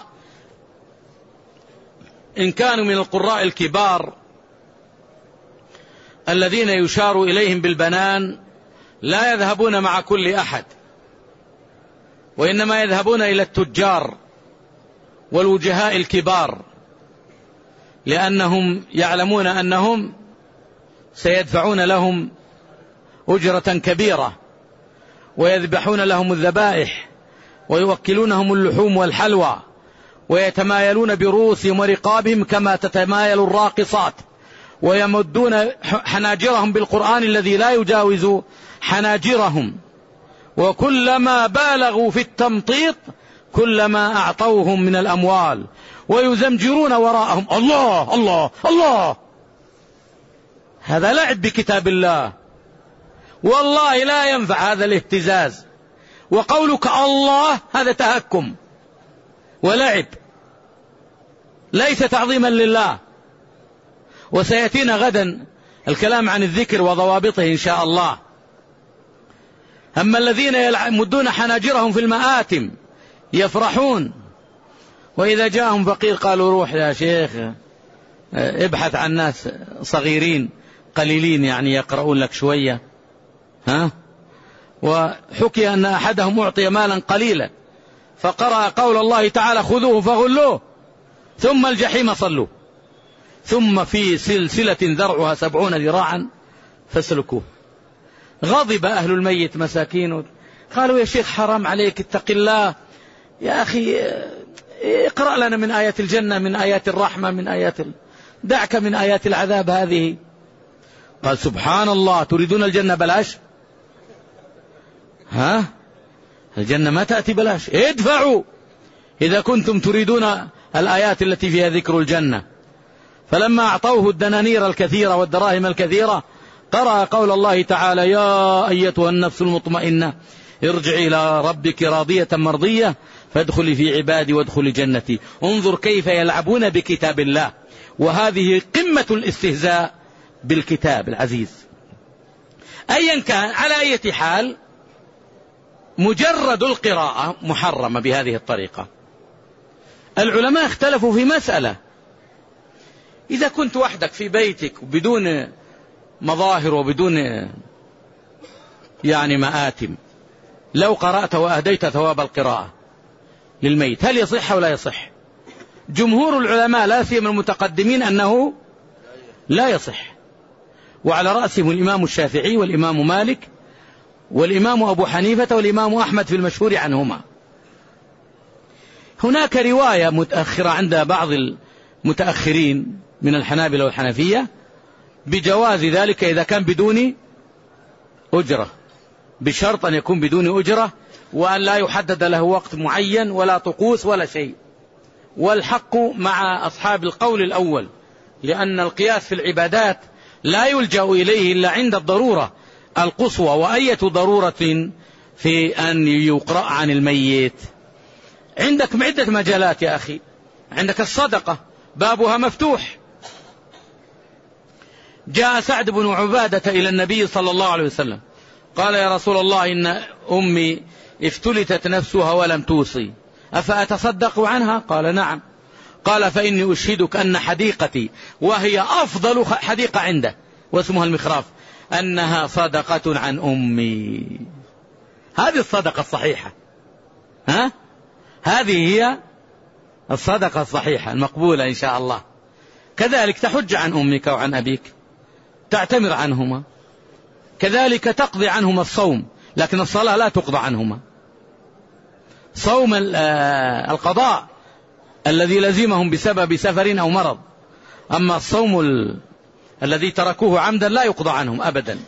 A: إن كانوا من القراء الكبار الذين يشار إليهم بالبنان لا يذهبون مع كل أحد، وإنما يذهبون إلى التجار والوجهاء الكبار، لأنهم يعلمون أنهم سيدفعون لهم أجرة كبيرة، ويذبحون لهم الذبائح، ويوكلونهم اللحوم والحلوى، ويتمايلون برؤوسهم ورقابهم كما تتمايل الراقصات، ويمدون حناجرهم بالقرآن الذي لا يجاوز حناجرهم، وكلما بالغوا في التمطيط كلما أعطوهم من الأموال، ويزمجرون وراءهم: الله الله الله. هذا لعب بكتاب الله، والله لا ينفع هذا الاهتزاز، وقولك الله هذا تهكم ولعب، ليس تعظيما لله. وسيأتينا غدا الكلام عن الذكر وضوابطه إن شاء الله. أما الذين يمدون حناجرهم في المآتم يفرحون، وإذا جاءهم فقير قالوا: روح يا شيخ ابحث عن ناس صغيرين قليلين يعني يقرؤون لك شوية، وحكي أن أحدهم أعطي مالا قليلا فقرأ قول الله تعالى خذوه فغلوه ثم الجحيم صلوه ثم في سلسلة ذرعها 70 ذراعا فاسلكوه. غضب أهل الميت مساكين قالوا يا شيخ حرام عليك اتق الله يا أخي اقرأ لنا من آيات الجنة من آيات الرحمة من آيات دعك من آيات العذاب هذه. قال سبحان الله تريدون الجنة بلاش؟ الجنة ما تأتي بلاش، ادفعوا إذا كنتم تريدون الآيات التي فيها ذكر الجنة. فلما أعطوه الدنانير الكثيرة والدراهم الكثيرة قرأ قول الله تعالى يا أيتها النفس المطمئنة ارجعي إلى ربك راضية مرضية فادخلي في عبادي وادخلي جنتي. انظر كيف يلعبون بكتاب الله، وهذه قمة الاستهزاء بالكتاب العزيز. أيا كان على أي حال مجرد القراءة محرمة بهذه الطريقة. العلماء اختلفوا في مسألة، إذا كنت وحدك في بيتك بدون مظاهر وبدون مآتم لو قرأت وأهديت ثواب القراءة للميت هل يصح أو لا يصح؟ جمهور العلماء لا سيما المتقدمين أنه لا يصح، وعلى رأسهم الإمام الشافعي والإمام مالك والإمام أبو حنيفة والإمام أحمد في المشهور عنهما. هناك رواية متأخرة عند بعض المتأخرين من الحنابلة والحنفية بجواز ذلك إذا كان بدون أجرة، بشرط أن يكون بدون أجرة وأن لا يحدد له وقت معين ولا طقوس ولا شيء. والحق مع أصحاب القول الأول، لأن القياس في العبادات لا يلجأ إليه إلا عند الضرورة القصوى، وأية ضرورة في أن يقرأ عن الميت. عندك عدة مجالات يا أخي، عندك الصدقة بابها مفتوح. جاء سعد بن عبادة إلى النبي صلى الله عليه وسلم قال يا رسول الله إن أمي افتلتت نفسها ولم توصي أفأتصدق عنها؟ قال نعم. قال فإني أشهدك أن حديقتي وهي أفضل حديقة عنده واسمها المخراف أنها صدقة عن أمي. هذه الصدقة الصحيحة، هذه هي الصدقة الصحيحة المقبولة إن شاء الله. كذلك تحج عن أمك وعن أبيك، تعتمر عنهما، كذلك تقضي عنهما الصوم، لكن الصلاة لا تقضى عنهما. صوم القضاء الذي لزمهم بسبب سفر أو مرض، أما الصوم الذي تركوه عمدا لا يقضى عنهم أبدا.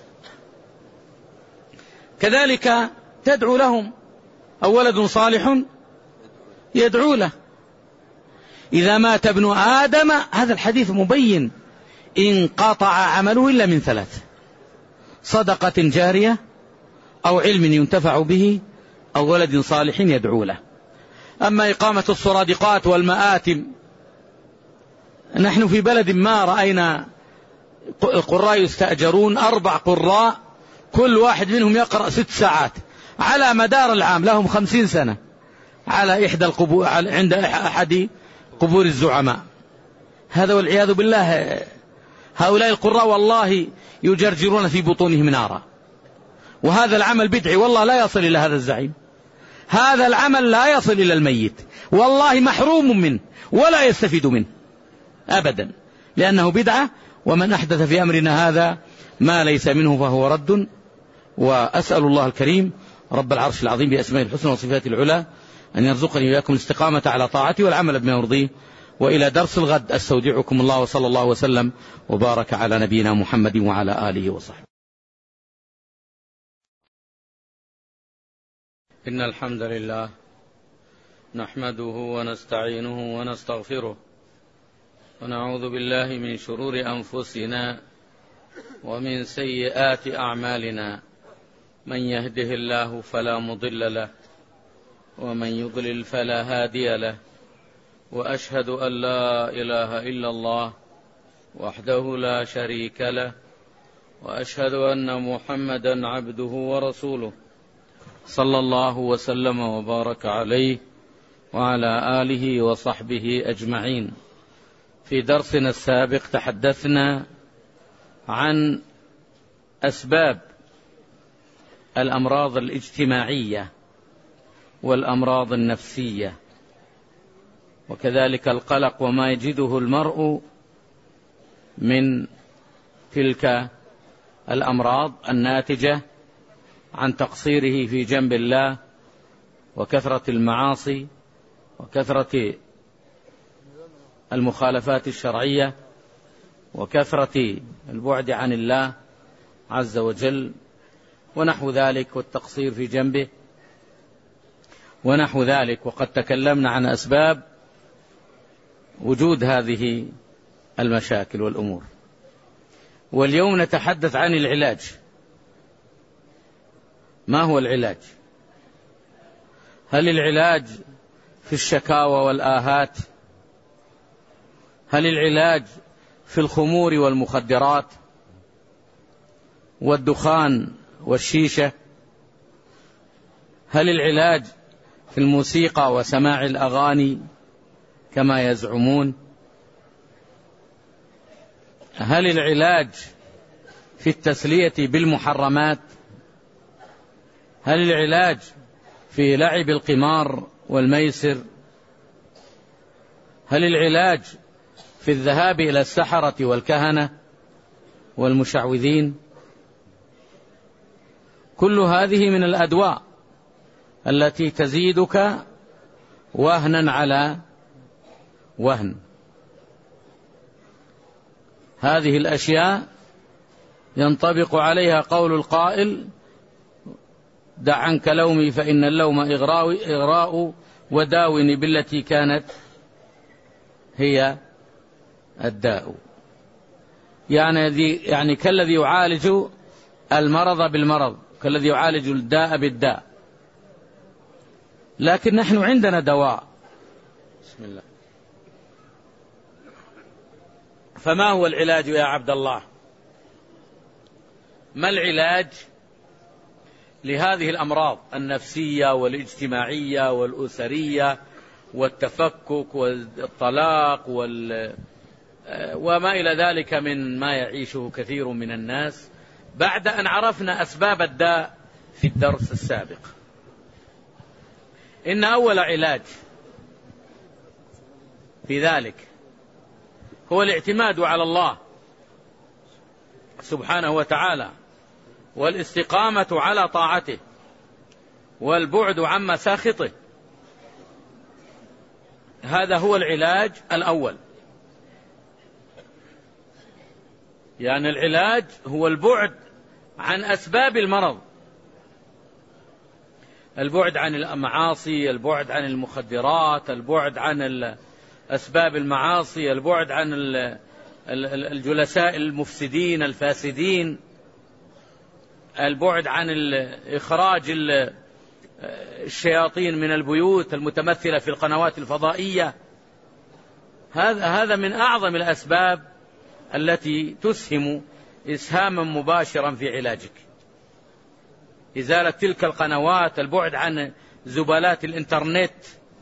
A: كذلك تدعو لهم، أو ولد صالح يدعو له. إذا مات ابن آدم، هذا الحديث مبين، انقطع عمله إلا من 3: صدقة جارية أو علم ينتفع به أو ولد صالح يدعو له. أما إقامة الصرادقات والمآتم، نحن في بلد ما رأينا القراء يستأجرون 4 قراء كل واحد منهم يقرأ 6 ساعات على مدار العام، لهم 50 سنة على إحدى القبور، عند أحد قبور الزعماء. هذا والعياذ بالله. هؤلاء القراء والله يجرجرون في بطونهم نارا، وهذا العمل بدعي والله لا يصل إلى هذا الزعيم، هذا العمل لا يصل إلى الميت، والله محروم منه ولا يستفيد منه أبدا، لأنه بدعة. ومن أحدث في أمرنا هذا ما ليس منه فهو رد. وأسأل الله الكريم رب العرش العظيم بأسماء الحسنى وصفاته العلى أن يرزقني وإياكم الاستقامة على طاعته والعمل بما يرضيه. وإلى درس الغد أستودعكم الله، وصلى الله وسلم وبارك على نبينا محمد وعلى آله وصحبه. إن الحمد لله نحمده ونستعينه ونستغفره ونعوذ بالله من شرور أنفسنا ومن سيئات أعمالنا، من يهده الله فلا مضل له ومن يضلل فلا هادي له، وأشهد أن لا إله إلا الله وحده لا شريك له، وأشهد أن محمدا عبده ورسوله صلى الله وسلم وبارك عليه وعلى آله وصحبه أجمعين. في درسنا السابق تحدثنا عن أسباب الأمراض الاجتماعية والأمراض النفسية، وكذلك القلق وما يجده المرء من تلك الأمراض الناتجة عن تقصيره في جنب الله وكثرة المعاصي وكثرة المخالفات الشرعية وكثرة البعد عن الله عز وجل ونحو ذلك، والتقصير في جنبه ونحو ذلك. وقد تكلمنا عن أسباب وجود هذه المشاكل والأمور، واليوم نتحدث عن العلاج. ما هو العلاج؟ هل العلاج في الشكاوى والآهات؟ هل العلاج في الخمور والمخدرات والدخان والشيشة؟ هل العلاج في الموسيقى وسماع الأغاني كما يزعمون؟ هل العلاج في التسلية بالمحرمات؟ هل العلاج في لعب القمار والميسر؟ هل العلاج في الذهاب إلى السحرة والكهنة والمشعوذين؟ كل هذه من الأدواء التي تزيدك وهنا على وهن. هذه الأشياء ينطبق عليها قول القائل: دع عنك لومي فإن اللوم إغراء، وداوني بالتي كانت هي الداء. يعني كالذي يعالج المرض بالمرض، كالذي يعالج الداء بالداء. لكن نحن عندنا دواء. بسم الله. فما هو العلاج يا عبد الله؟ ما العلاج لهذه الأمراض النفسية والاجتماعية والأسرية والتفكك والطلاق وما إلى ذلك من ما يعيشه كثير من الناس، بعد أن عرفنا أسباب الداء في الدرس السابق؟ إن أول علاج في ذلك هو الاعتماد على الله سبحانه وتعالى، والاستقامة على طاعته، والبعد عن مساخطه. هذا هو العلاج الأول. يعني العلاج هو البعد عن أسباب المرض، البعد عن المعاصي، البعد عن المخدرات، البعد عن أسباب المعاصي، البعد عن الجلساء المفسدين الفاسدين، البعد عن إخراج الشياطين من البيوت المتمثلة في القنوات الفضائية. هذا من أعظم الأسباب التي تسهم إسهاما مباشرا في علاجك. إزالة تلك القنوات، البعد عن زبالات الإنترنت،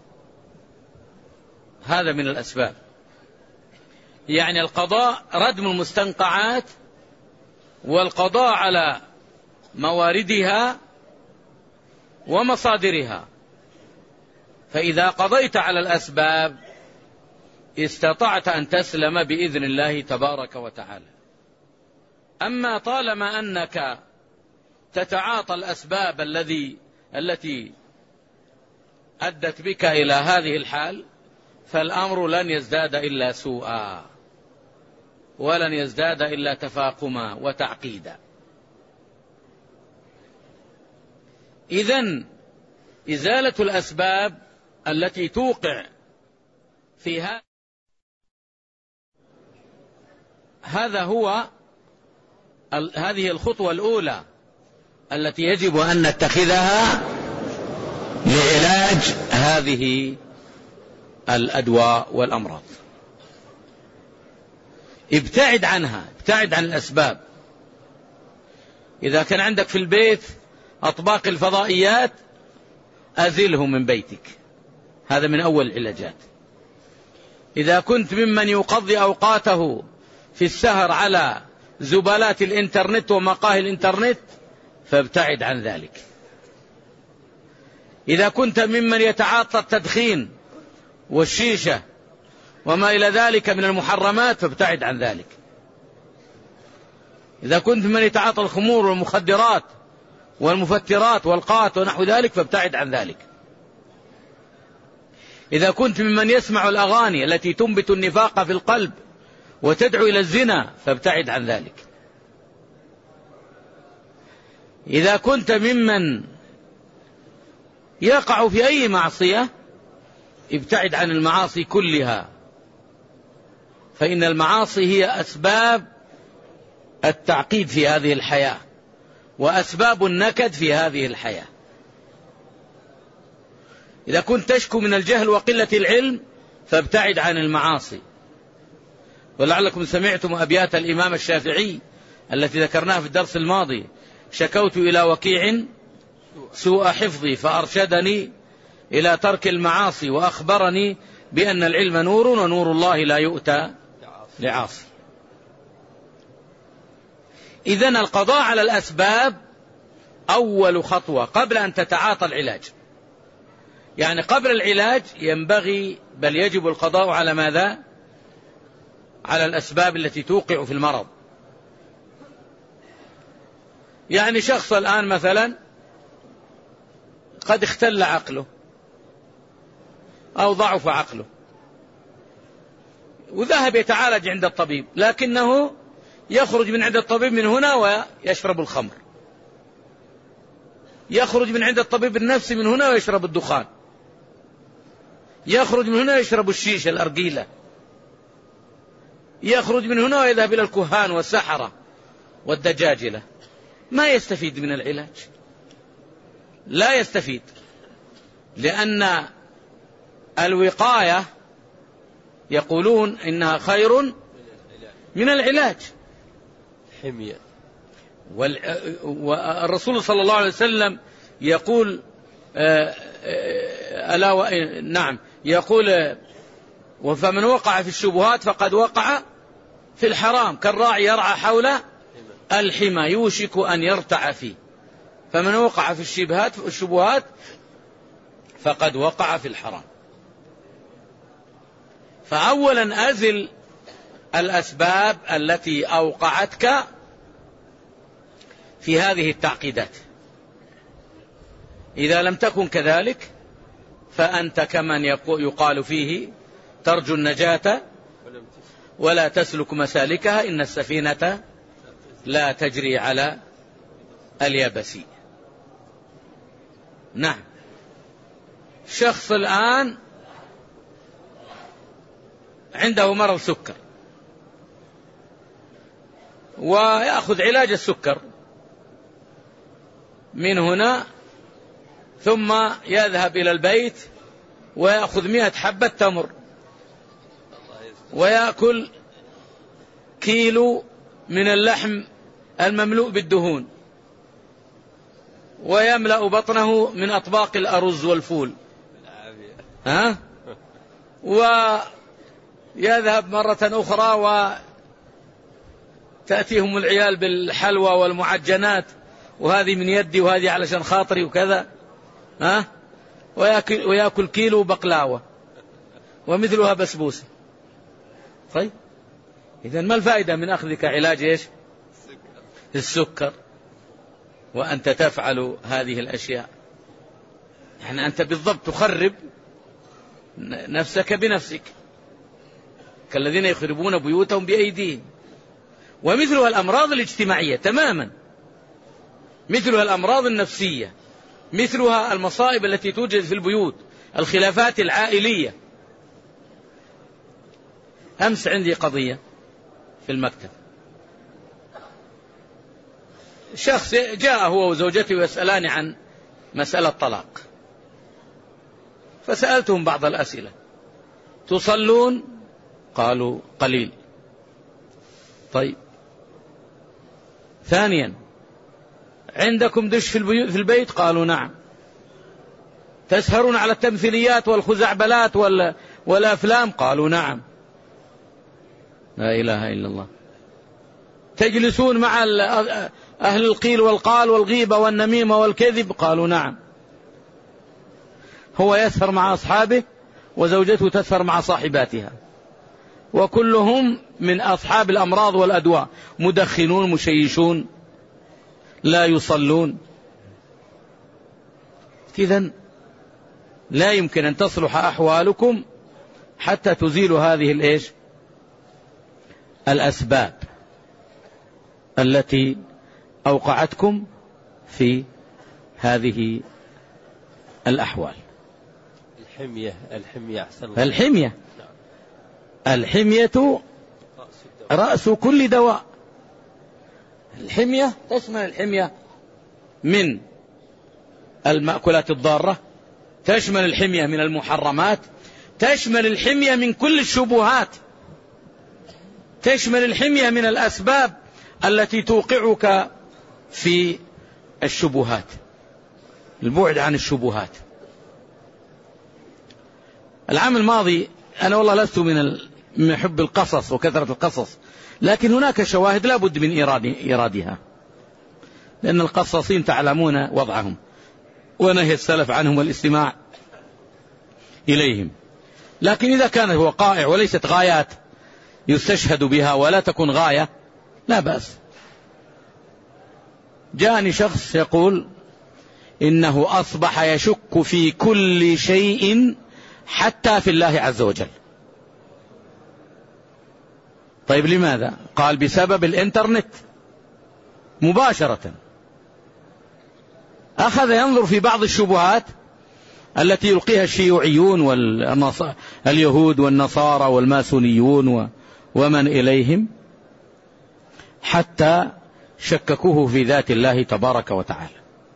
A: هذا من الأسباب. يعني القضاء ردم المستنقعات والقضاء على مواردها ومصادرها. فإذا قضيت على الأسباب استطعت أن تسلم بإذن الله تبارك وتعالى. أما طالما أنك تتعاطى الأسباب التي أدت بك إلى هذه الحال، فالأمر لن يزداد إلا سوءا، ولن يزداد إلا تفاقما وتعقيدا. إذن إزالة الأسباب التي توقع فيها، هذه الخطوة الأولى التي يجب أن نتخذها لعلاج هذه الأدواء والأمراض. ابتعد عنها، ابتعد عن الأسباب. إذا كان عندك في البيت أطباق الفضائيات أزله من بيتك، هذا من أول العلاجات. إذا كنت ممن يقضي أوقاته في السهر على زبالات الإنترنت ومقاهي الإنترنت، فابتعد عن ذلك. إذا كنت ممن يتعاطى التدخين والشيشة وما إلى ذلك من المحرمات فابتعد عن ذلك. إذا كنت ممن يتعاطى الخمور والمخدرات والمفترات والقات ونحو ذلك فابتعد عن ذلك. إذا كنت ممن يسمع الأغاني التي تنبت النفاق في القلب وتدعو إلى الزنا فابتعد عن ذلك. إذا كنت ممن يقع في أي معصية ابتعد عن المعاصي كلها، فإن المعاصي هي أسباب التعقيد في هذه الحياة وأسباب النكد في هذه الحياة. إذا كنت تشكو من الجهل وقلة العلم فابتعد عن المعاصي. ولعلكم سمعتم أبيات الإمام الشافعي التي ذكرناها في الدرس الماضي: شكوت إلى وكيع سوء حفظي فأرشدني إلى ترك المعاصي وأخبرني بأن العلم نور ونور الله لا يؤتى لعاصي. إذن القضاء على الأسباب أول خطوة قبل أن تتعاطى العلاج. يعني قبل العلاج ينبغي بل يجب القضاء على ماذا؟ على الأسباب التي توقع في المرض. يعني شخص الآن مثلا قد اختل عقله أو ضعف عقله وذهب يتعالج عند الطبيب، لكنه يخرج من عند الطبيب من هنا ويشرب الخمر، يخرج من عند الطبيب النفسي من هنا ويشرب الدخان، يخرج من هنا ويشرب الشيشة الأرجيلة، يخرج من هنا ويذهب إلى الكهان والسحرة والدجاجلة. ما يستفيد من العلاج، لا يستفيد، لأن الوقاية يقولون إنها خير من العلاج.
B: حمية.
A: والرسول صلى الله عليه وسلم يقول نعم يقول: فمن وقع في الشبهات فقد وقع في الحرام كالراعي يرعى حول الحمى يوشك أن يرتع فيه. فمن وقع في الشبهات فقد وقع في الحرام. فأولا أزل الأسباب التي أوقعتك في هذه التعقيدات. إذا لم تكن كذلك فأنت كمن يقال فيه ترجو النجاة ولا تسلك مسالكها إن السفينة لا تجري على اليابس. نعم، شخص الآن عنده مرض سكر ويأخذ علاج السكر من هنا، ثم يذهب إلى البيت ويأخذ 100 حبة تمر ويأكل كيلو من اللحم المملوء بالدهون ويملأ بطنه من أطباق الأرز والفول، ويذهب مرة أخرى وتأتيهم العيال بالحلوى والمعجنات، وهذه من يدي وهذه علشان خاطري وكذا، ويأكل كيلو بقلاوة ومثلها بسبوسة. طيب إذن ما الفائدة من أخذك علاج إيش؟ السكر وأنت تفعل هذه الأشياء. يعني أنت بالضبط تخرب نفسك بنفسك كالذين يخربون بيوتهم بأيديهم. ومثلها الأمراض الاجتماعية تماما، مثلها الأمراض النفسية، مثلها المصائب التي توجد في البيوت، الخلافات العائلية. أمس عندي قضية في المكتب، شخص جاء هو وزوجته يسألان عن مسألة طلاق، فسألتهم بعض الأسئلة: تصلون؟ قالوا قليل. طيب، ثانيا: عندكم دش في البيت؟ قالوا نعم. تسهرون على التمثيليات والخزعبلات والأفلام؟ قالوا نعم. لا إله إلا الله. تجلسون مع أهل القيل والقال والغيبة والنميمة والكذب؟ قالوا نعم. هو يسهر مع أصحابه وزوجته تسهر مع صاحباتها، وكلهم من أصحاب الأمراض والأدواء، مدخنون مشيشون لا يصلون. إذن لا يمكن أن تصلح أحوالكم حتى تزيلوا هذه الأسباب التي أوقعتكم في هذه الأحوال. الحمية رأس كل دواء. الحمية تشمل الحمية من المأكولات الضارة، تشمل الحمية من المحرمات، تشمل الحمية من كل الشبهات، تشمل الحمية من الأسباب التي توقعك في الشبهات، البعد عن الشبهات. العام الماضي أنا والله لست من محب القصص وكثرة القصص، لكن هناك شواهد لا بد من إيرادها، لأن القصاصين تعلمون وضعهم ونهي السلف عنهم والاستماع إليهم. لكن إذا كان هو وقائع وليست غايات يستشهد بها ولا تكون غاية لا بأس. جاءني شخص يقول إنه أصبح يشك في كل شيء حتى في الله عز وجل. طيب لماذا؟ قال بسبب الإنترنت مباشرة. أخذ ينظر في بعض الشبهات التي يلقيها الشيوعيون واليهود والنصارى والماسونيون ومن إليهم، حتى شككوه في ذات الله تبارك وتعالى.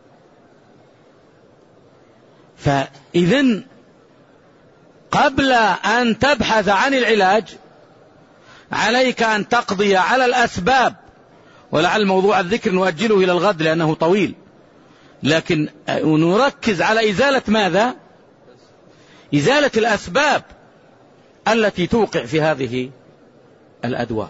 A: فإذن قبل أن تبحث عن العلاج عليك أن تقضي على الأسباب، ولعل موضوع الذكر نؤجله إلى الغد لأنه طويل، لكن نركز على إزالة ماذا؟ إزالة الأسباب التي توقع في هذه الأدواء.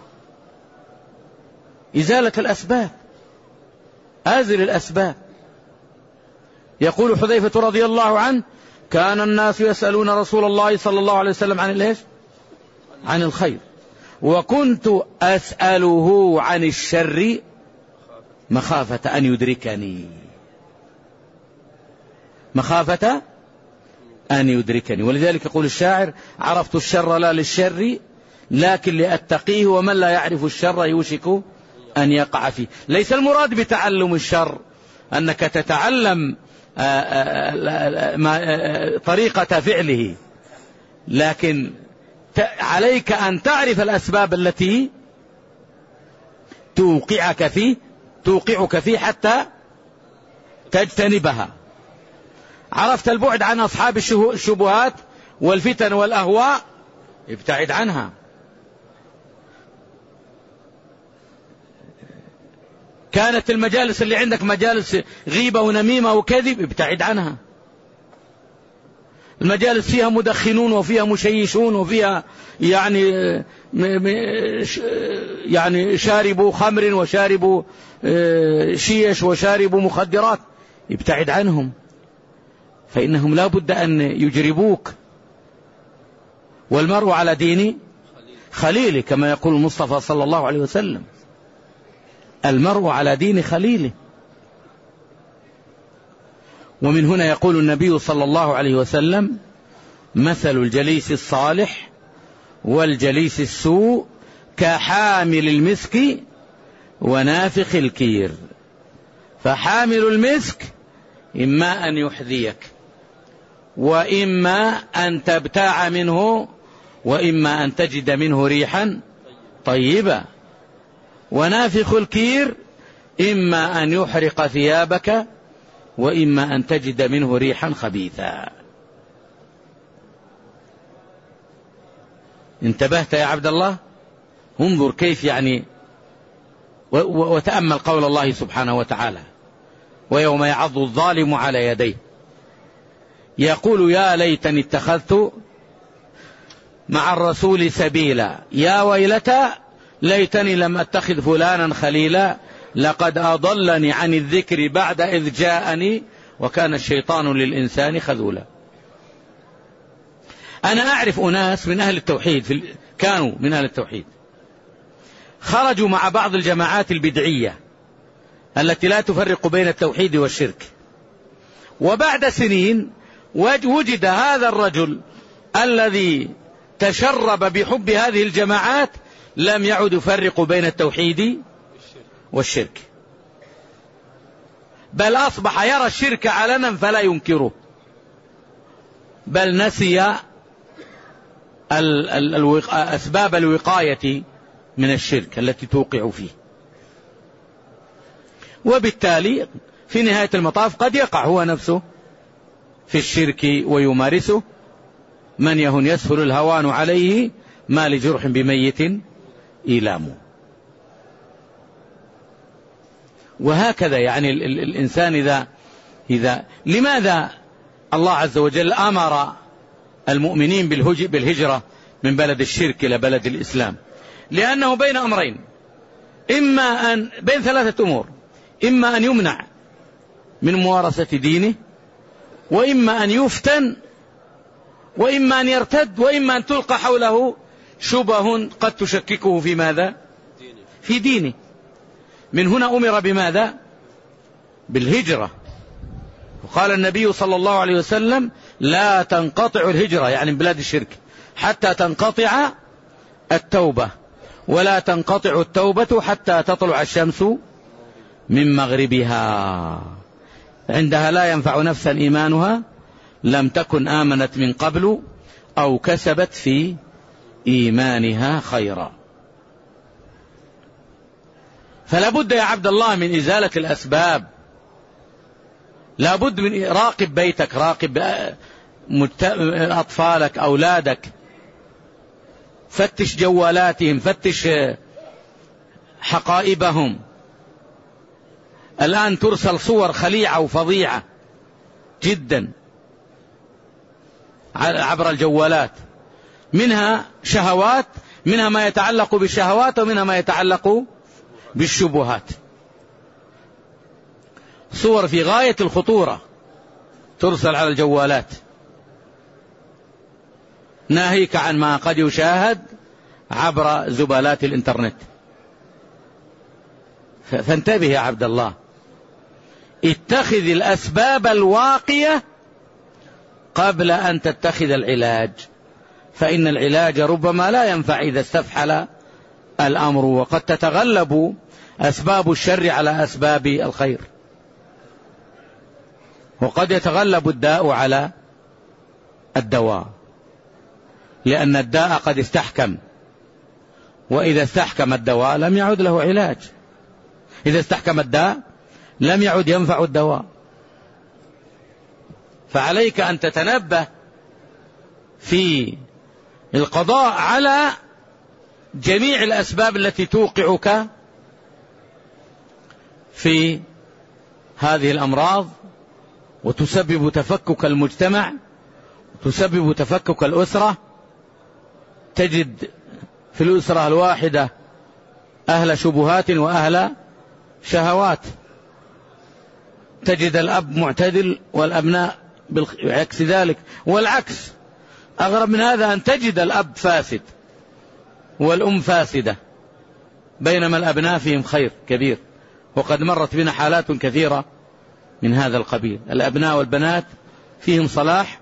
A: إزالة الأسباب، أزل الأسباب. يقول حذيفة رضي الله عنه كان الناس يسألون رسول الله صلى الله عليه وسلم عن الخير، وكنت أسأله عن الشر مخافة أن يدركني، مخافة أن يدركني. ولذلك يقول الشاعر عرفت الشر لا للشر لكن لأتقيه، ومن لا يعرف الشر يوشك أن يقع فيه. ليس المراد بتعلم الشر أنك تتعلم طريقة فعله، لكن عليك أن تعرف الأسباب التي توقعك فيه حتى تجتنبها. عرفت البعد عن أصحاب الشبهات والفتن والأهواء، ابتعد عنها. كانت المجالس اللي عندك مجالس غيبة ونميمة وكذب، ابتعد عنها. المجالس فيها مدخنون وفيها مشيشون وفيها يعني شاربوا خمر وشاربوا شيش وشاربوا مخدرات، ابتعد عنهم، فإنهم لا بد أن يجربوك. والمرء على دين خليله كما يقول المصطفى صلى الله عليه وسلم، المرء على دين خليله. ومن هنا يقول النبي صلى الله عليه وسلم مثل الجليس الصالح والجليس السوء كحامل المسك ونافخ الكير. فحامل المسك إما أن يحذيك، وإما أن تبتاع منه، وإما أن تجد منه ريحا طيبة. ونافخ الكير إما أن يحرق ثيابك، وإما أن تجد منه ريحا خبيثا. انتبهت يا عبد الله؟ انظر كيف وتأمل قول الله سبحانه وتعالى ويوم يعض الظالم على يديه يقول يا ليتني اتخذت مع الرسول سبيلا يا ويلتى ليتني لم أتخذ فلانا خليلا لقد أضلني عن الذكر بعد إذ جاءني وكان الشيطان للإنسان خذولا. أنا أعرف أناس من أهل التوحيد كانوا من أهل التوحيد، خرجوا مع بعض الجماعات البدعية التي لا تفرق بين التوحيد والشرك، وبعد سنين وجد هذا الرجل الذي تشرب بحب هذه الجماعات لم يعد يفرق بين التوحيد والشرك، بل أصبح يرى الشرك علنا فلا ينكره، بل نسي أسباب الوقاية من الشرك التي توقع فيه، وبالتالي في نهاية المطاف قد يقع هو نفسه في الشرك ويمارسه. من يهن يسهل الهوان عليه ما لجرح بميت إيلام. وهكذا يعني الإنسان إذا لماذا الله عز وجل أمر المؤمنين بالهجرة من بلد الشرك إلى بلد الإسلام؟ لأنه بين أمرين، بين ثلاثة أمور: إما أن يمنع من ممارسة دينه، وإما أن يفتن، وإما أن يرتد، وإما أن تلقى حوله شبه قد تشككه في ماذا؟ في دينه. من هنا أمر بماذا؟ بالهجرة. وقال النبي صلى الله عليه وسلم: لا تنقطع الهجرة، يعني من بلاد الشرك، حتى تنقطع التوبة، ولا تنقطع التوبة حتى تطلع الشمس من مغربها. عندها لا ينفع نفسا إيمانها لم تكن آمنت من قبل أو كسبت في إيمانها خيرا. فلا بد يا عبد الله من إزالة الأسباب، لا بد من راقب بيتك، راقب أطفالك، أولادك، فتش جوالاتهم، فتش حقائبهم. الآن ترسل صور خليعة وفظيعة جدا عبر الجوالات، منها شهوات، منها ما يتعلق بالشهوات، ومنها ما يتعلق بالشبهات. صور في غاية الخطورة ترسل على الجوالات، ناهيك عن ما قد يشاهد عبر زبالات الإنترنت. فانتبه يا عبد الله، اتخذ الأسباب الواقية قبل أن تتخذ العلاج، فإن العلاج ربما لا ينفع إذا استفحل الأمر، وقد تتغلب أسباب الشر على أسباب الخير، وقد يتغلب الداء على الدواء، لأن الداء قد استحكم، وإذا استحكم الدواء لم يعد له علاج. إذا استحكم الداء لم يعد ينفع الدواء. فعليك أن تتنبه في القضاء على جميع الأسباب التي توقعك في هذه الأمراض، وتسبب تفكك المجتمع، وتسبب تفكك الأسرة. تجد في الأسرة الواحدة أهل شبهات وأهل شهوات، تجد الأب معتدل والأبناء بعكس ذلك، والعكس. أغرب من هذا أن تجد الأب فاسد والأم فاسدة، بينما الأبناء فيهم خير كبير. وقد مرت بنا حالات كثيرة من هذا القبيل، الأبناء والبنات فيهم صلاح،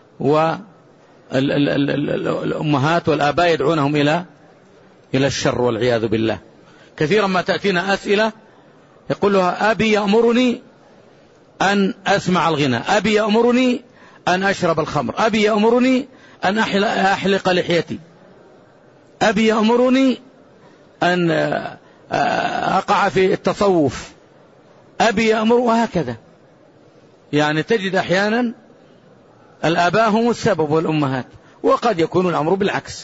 A: والأمهات والآباء يدعونهم إلى الشر والعياذ بالله. كثيرا ما تأتينا أسئلة يقول لها: أبي يأمرني أن أسمع الغنى، أبي يأمرني أن أشرب الخمر، أبي يأمرني أن أحلق لحيتي، أبي يأمرني أن أقع في التصوف، أبي يأمر، وهكذا. يعني تجد أحيانا الآباء هم السبب والأمهات، وقد يكون الأمر بالعكس.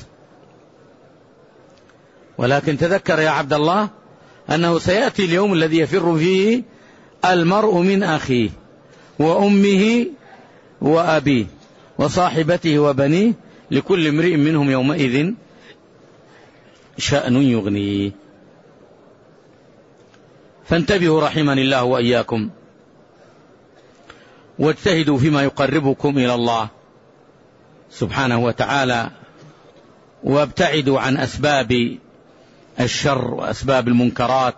A: ولكن تذكر يا عبد الله أنه سيأتي اليوم الذي يفر فيه المرء من أخيه وأمه وأبيه وصاحبته وبنيه، لكل امرئ منهم يومئذ شأن يغنيه. فانتبهوا رحمني الله وإياكم، واجتهدوا فيما يقربكم إلى الله سبحانه وتعالى، وابتعدوا عن أسباب الشر وأسباب المنكرات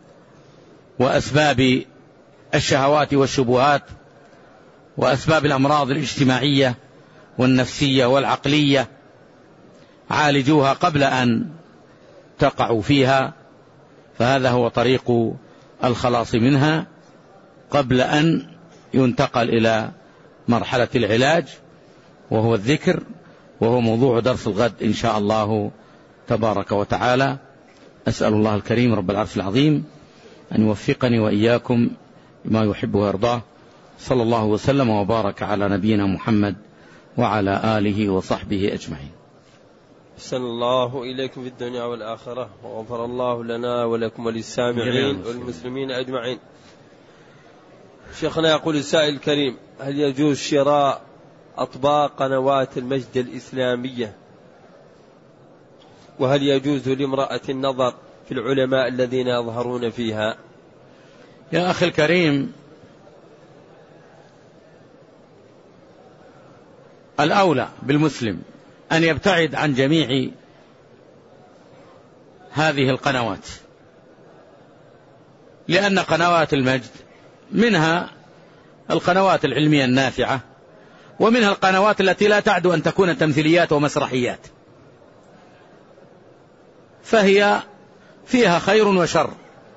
A: وأسباب الشهوات والشبهات وأسباب الأمراض الاجتماعية والنفسية والعقلية. عالجوها قبل أن تقعوا فيها، فهذا هو طريق الخلاص منها قبل أن ينتقل إلى مرحلة العلاج، وهو الذكر، وهو موضوع درس الغد إن شاء الله تبارك وتعالى. أسأل الله الكريم رب العرش العظيم أن يوفقني وإياكم بما يحب ويرضاه. صلى الله وسلم وبارك على نبينا محمد وعلى آله وصحبه أجمعين.
B: أحسن الله إليكم في الدنيا والآخرة، وغفر الله لنا ولكم وللسامعين والمسلمين أجمعين. شيخنا يقول السائل الكريم: هل يجوز شراء أطباق قنوات المجد الإسلامية؟ وهل يجوز لامرأة النظر في العلماء الذين يظهرون فيها؟
A: يا أخي الكريم، الأولى بالمسلم أن يبتعد عن جميع هذه القنوات، لأن قنوات المجد منها القنوات العلمية النافعة، ومنها القنوات التي لا تعد أن تكون تمثيليات ومسرحيات، فهي فيها خير وشر.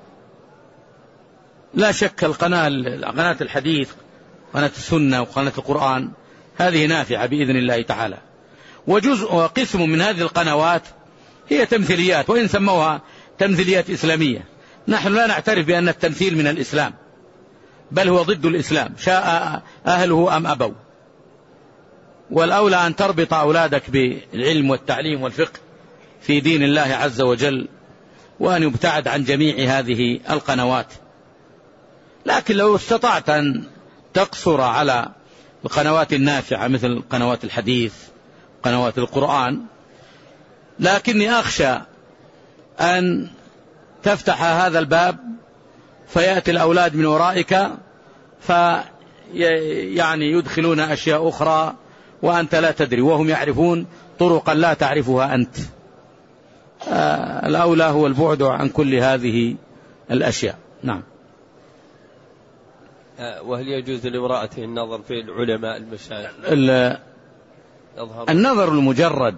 A: لا شك قناة الحديث، قناة السنة، وقناة القرآن، هذه نافعة بإذن الله تعالى. وجزء وقسم من هذه القنوات هي تمثيليات، وإن سموها تمثيليات إسلامية. نحن لا نعترف بأن التمثيل من الإسلام، بل هو ضد الإسلام، شاء أهله أم أبوا. والأولى أن تربط أولادك بالعلم والتعليم والفقه في دين الله عز وجل، وأن يبتعد عن جميع هذه القنوات. لكن لو استطعت أن تقصر على القنوات النافعة مثل قنوات الحديث، قنوات القرآن، لكني أخشى أن تفتح هذا الباب فيأتي الأولاد من ورائك يعني يدخلون أشياء أخرى وأنت لا تدري، وهم يعرفون طرقا لا تعرفها أنت. الأولى هو البعد عن كل هذه الأشياء. نعم.
B: وهل يجوز لامرأة النظر في العلماء المشايخ؟
A: النظر المجرد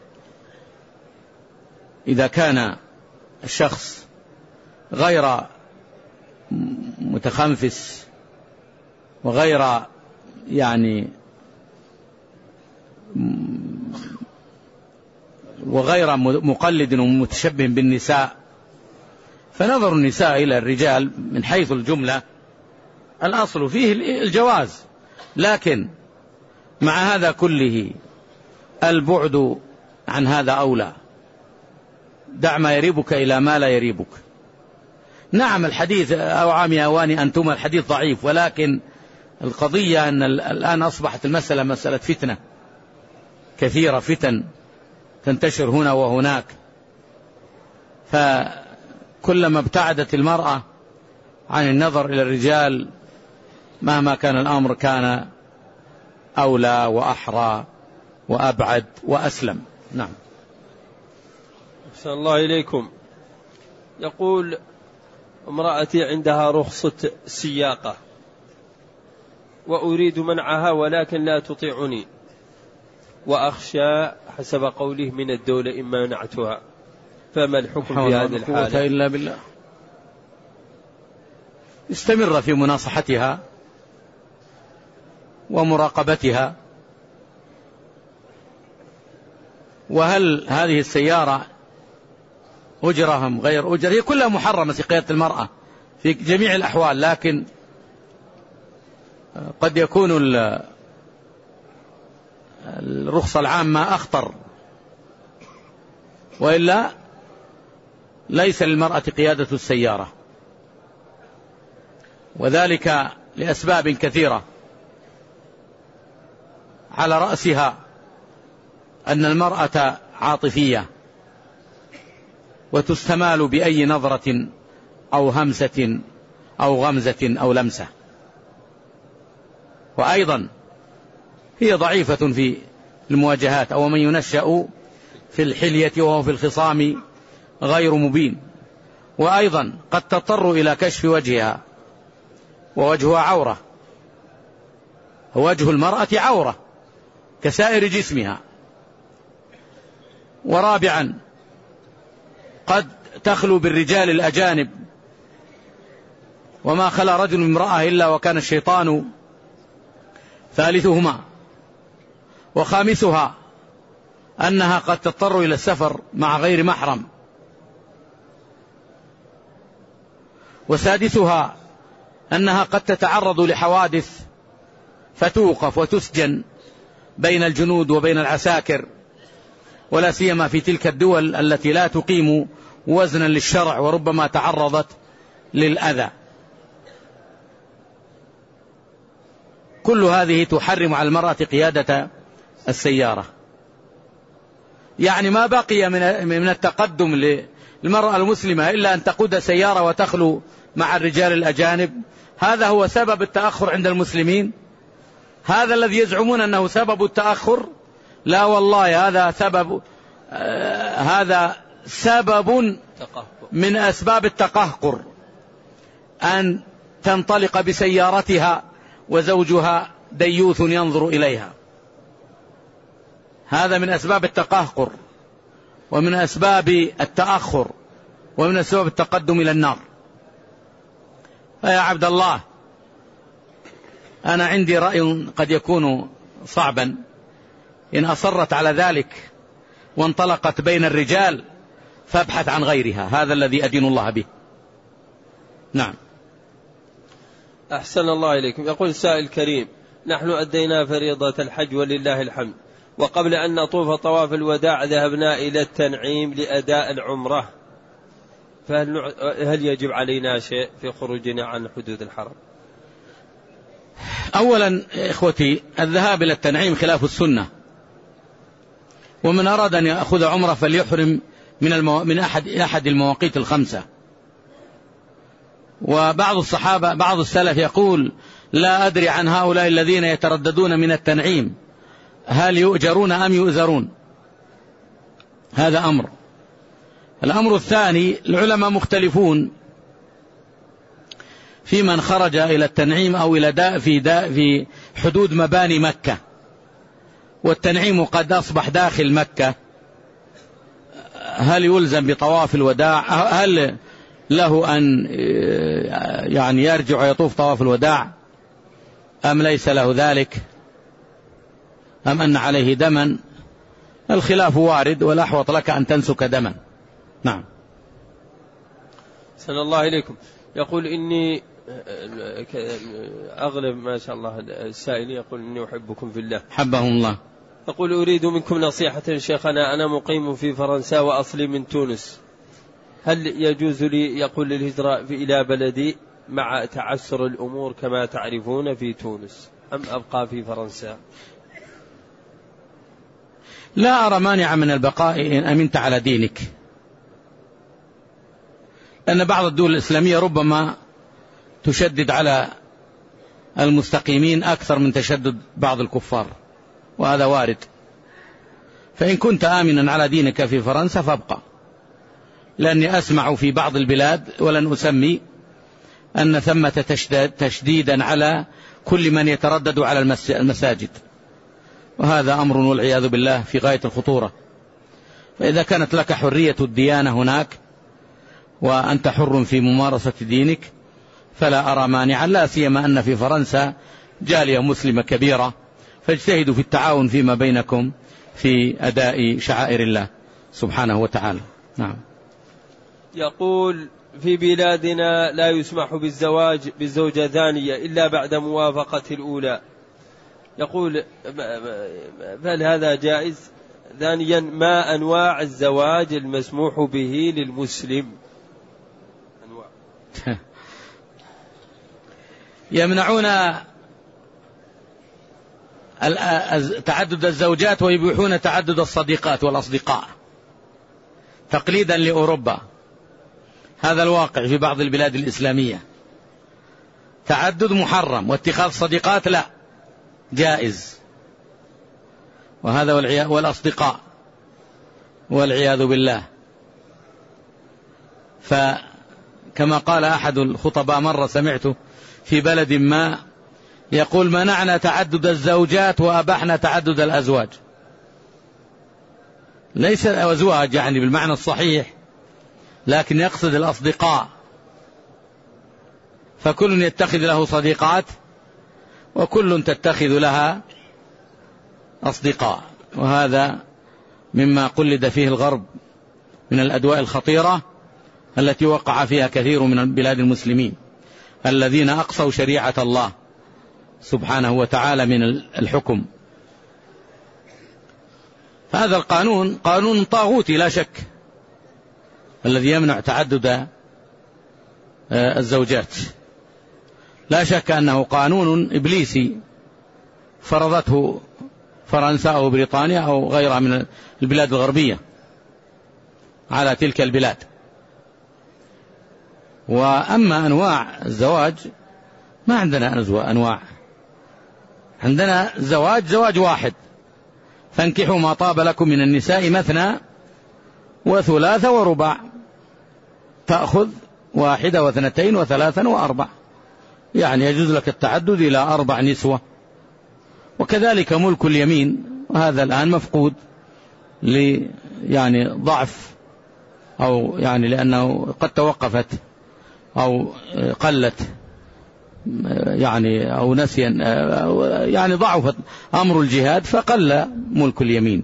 A: إذا كان الشخص غير متخنفس وغير يعني وغير مقلد ومتشبه بالنساء، فنظر النساء إلى الرجال من حيث الجملة الأصل فيه الجواز، لكن مع هذا كله البعد عن هذا أولى. دع ما يريبك إلى ما لا يريبك. نعم الحديث أو عامي أواني أنتم، الحديث ضعيف، ولكن القضية أن الآن أصبحت المسألة مسألة فتنة كثيرة، فتن تنتشر هنا وهناك، فكلما ابتعدت المرأة عن النظر إلى الرجال مهما كان الأمر كان أولى وأحرى وأبعد وأسلم. نعم.
B: أحسن الله إليكم. يقول: امرأتي عندها رخصة سياقة وأريد منعها ولكن لا تطيعني، وأخشى حسب قوله من الدولة إما منعتها، فما الحكم في هذه الحالة؟
A: إلا بالله. استمر في مناصحتها ومراقبتها. وهل هذه السيارة أجرهم غير أجر؟ هي كلها محرمة سقيادة المرأة في جميع الأحوال، لكن قد يكون الرخصة العامة أخطر، وإلا ليس للمرأة قيادة السيارة، وذلك لأسباب كثيرة، على رأسها أن المرأة عاطفية وتستمال بأي نظرة أو همسة أو غمزة أو لمسة. وأيضا هي ضعيفة في المواجهات، أو من ينشأ في الحلية وهو في الخصام غير مبين. وأيضا قد تضطر إلى كشف وجهها، ووجهها عورة، وجه المرأة عورة كسائر جسمها. ورابعا قد تخلو بالرجال الأجانب، وما خلا رجل امرأة إلا وكان الشيطان ثالثهما. وخامسها أنها قد تضطر إلى السفر مع غير محرم. وسادسها أنها قد تتعرض لحوادث فتوقف وتسجن بين الجنود وبين العساكر، ولا سيما في تلك الدول التي لا تقيم وزنا للشرع، وربما تعرضت للأذى. كل هذه تحرم على المرأة قيادة السيارة. يعني ما بقي من التقدم للمرأة المسلمة إلا أن تقود سيارة وتخلو مع الرجال الأجانب. هذا هو سبب التأخر عند المسلمين؟ هذا الذي يزعمون أنه سبب التأخر؟ لا والله، هذا سبب من أسباب التقهقر، أن تنطلق بسيارتها وزوجها ديوث ينظر إليها. هذا من أسباب التقهقر، ومن أسباب التأخر، ومن أسباب التقدم إلى النار. فيا عبد الله، أنا عندي رأي قد يكون صعبا، إن أصرت على ذلك وانطلقت بين الرجال فابحث عن غيرها، هذا الذي أدين الله به. نعم.
B: أحسن الله إليكم. يقول السائل الكريم: نحن أدينا فريضة الحج ولله الحمد، وقبل أن نطوف طواف الوداع ذهبنا إلى التنعيم لأداء العمرة، فهل يجب علينا شيء في خروجنا عن حدود الحرم؟
A: أولا إخوتي، الذهاب إلى التنعيم خلاف السنة، ومن أراد أن يأخذ عمرة فليحرم من أحد المواقيت الخمسة. وبعض الصحابة بعض السلف يقول: لا أدري عن هؤلاء الذين يترددون من التنعيم هل يؤجرون أم يؤذرون. هذا أمر. الأمر الثاني، العلماء مختلفون في من خرج إلى التنعيم أو إلى في حدود مباني مكة، والتنعيم قد أصبح داخل مكة، هل يلزم بطواف الوداع؟ هل له أن يعني يرجع ويطوف طواف الوداع أم ليس له ذلك، أم أن عليه دما؟ الخلاف وارد، والأحوط لك أن تنسك دما. نعم.
B: سن الله إليكم. يقول: إني أغلب ما شاء الله السائل يقول: إني أحبكم في الله.
A: حبهم الله.
B: يقول: أريد منكم نصيحة شيخنا، أنا مقيم في فرنسا وأصلي من تونس، هل يجوز لي يقول الهجرة إلى بلدي مع تعسر الأمور كما تعرفون في تونس، أم أبقى في فرنسا؟
A: لا أرى مانع من البقاء إن أمنت على دينك، لأن بعض الدول الإسلامية ربما تشدد على المستقيمين أكثر من تشدد بعض الكفار، وهذا وارد. فإن كنت آمنا على دينك في فرنسا فابقى، لأني أسمع في بعض البلاد ولن أسمي أن ثمة تشديدا على كل من يتردد على المساجد، وهذا أمر والعياذ بالله في غاية الخطورة. فإذا كانت لك حرية الديانة هناك وأنت حر في ممارسة دينك فلا أرى مانعا، لا سيما أن في فرنسا جالية مسلمة كبيرة، فاجتهدوا في التعاون فيما بينكم في أداء شعائر الله سبحانه وتعالى. نعم.
B: يقول: في بلادنا لا يسمح بالزواج بالزوجة ثانية إلا بعد موافقة الأولى، يقول: هل هذا جائز؟ ثانيا: ما أنواع الزواج المسموح به للمسلم؟ أنواع.
A: يمنعون تعدد الزوجات ويبيحون تعدد الصديقات والأصدقاء. تقليدا لأوروبا. هذا الواقع في بعض البلاد الإسلامية. تعدد محرم، واتخاذ صديقات لا، جائز. وهذا والأصدقاء والعياذ بالله. فكما قال أحد الخطباء مرة سمعته في بلد ما يقول: منعنا تعدد الزوجات وأبحنا تعدد الأزواج. ليس الأزواج يعني بالمعنى الصحيح، لكن يقصد الأصدقاء. فكل يتخذ له صديقات وكل تتخذ لها أصدقاء. وهذا مما قلد فيه الغرب من الأدواء الخطيرة التي وقع فيها كثير من بلاد المسلمين الذين أقصوا شريعة الله سبحانه وتعالى من الحكم. فهذا القانون قانون طاغوتي لا شك، الذي يمنع تعدد الزوجات. لا شك أنه قانون إبليسي فرضته فرنسا أو بريطانيا أو غيرها من البلاد الغربية على تلك البلاد. وأما أنواع الزواج ما عندنا أنواع، عندنا زواج واحد: فانكحوا ما طاب لكم من النساء مثنى وثلاث ورباع، تأخذ 1 و2 و3 و4، يعني يجوز لك التعدد إلى 4 نسوة. وكذلك ملك اليمين، وهذا الآن مفقود يعني ضعف، أو يعني لأنه قد توقفت أو قلت يعني أو نسيا، يعني ضعفت أمر الجهاد فقل ملك اليمين.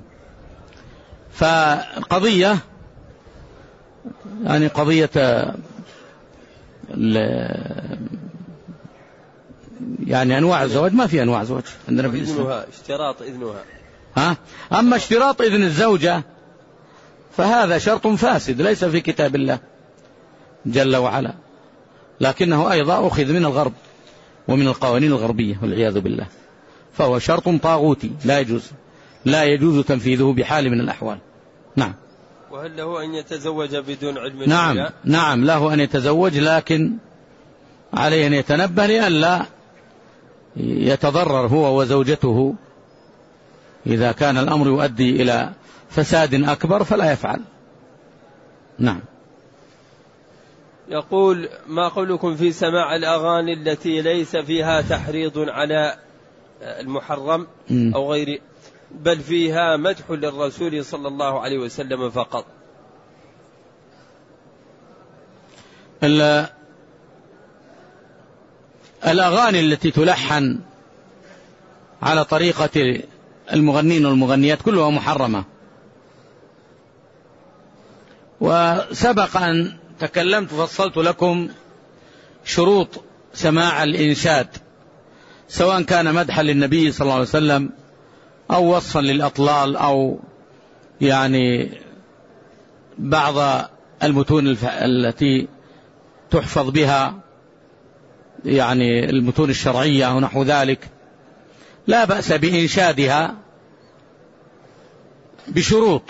A: فالقضية يعني قضية يعني أنواع الزواج ما في أنواع زواج عندنا في الإسلام.
B: اشتراط إذنها.
A: أما اشتراط إذن الزوجة فهذا شرط فاسد ليس في كتاب الله جل وعلا، لكنه أيضا أخذ من الغرب ومن القوانين الغربية والعياذ بالله. فهو شرط طاغوتي لا يجوز تنفيذه بحال من الأحوال. نعم.
B: وهل له أن يتزوج بدون علم؟
A: نعم له أن يتزوج، لكن عليه أن يتنبه لئلا يتضرر هو وزوجته. إذا كان الأمر يؤدي إلى فساد أكبر فلا يفعل. نعم.
B: يقول: ما قولكم في سماع الأغاني التي ليس فيها تحريض على المحرم أو غيره، بل فيها مدح للرسول صلى الله عليه وسلم فقط؟
A: الأغاني التي تلحن على طريقة المغنين والمغنيات كلها محرمة. وسبق أن تكلمت وفصلت لكم شروط سماع الإنشاد، سواء كان مدحا للنبي صلى الله عليه وسلم أو وصفا للأطلال أو يعني بعض المتون التي تحفظ بها يعني المتون الشرعية ونحو ذلك، لا بأس بإنشادها بشروط.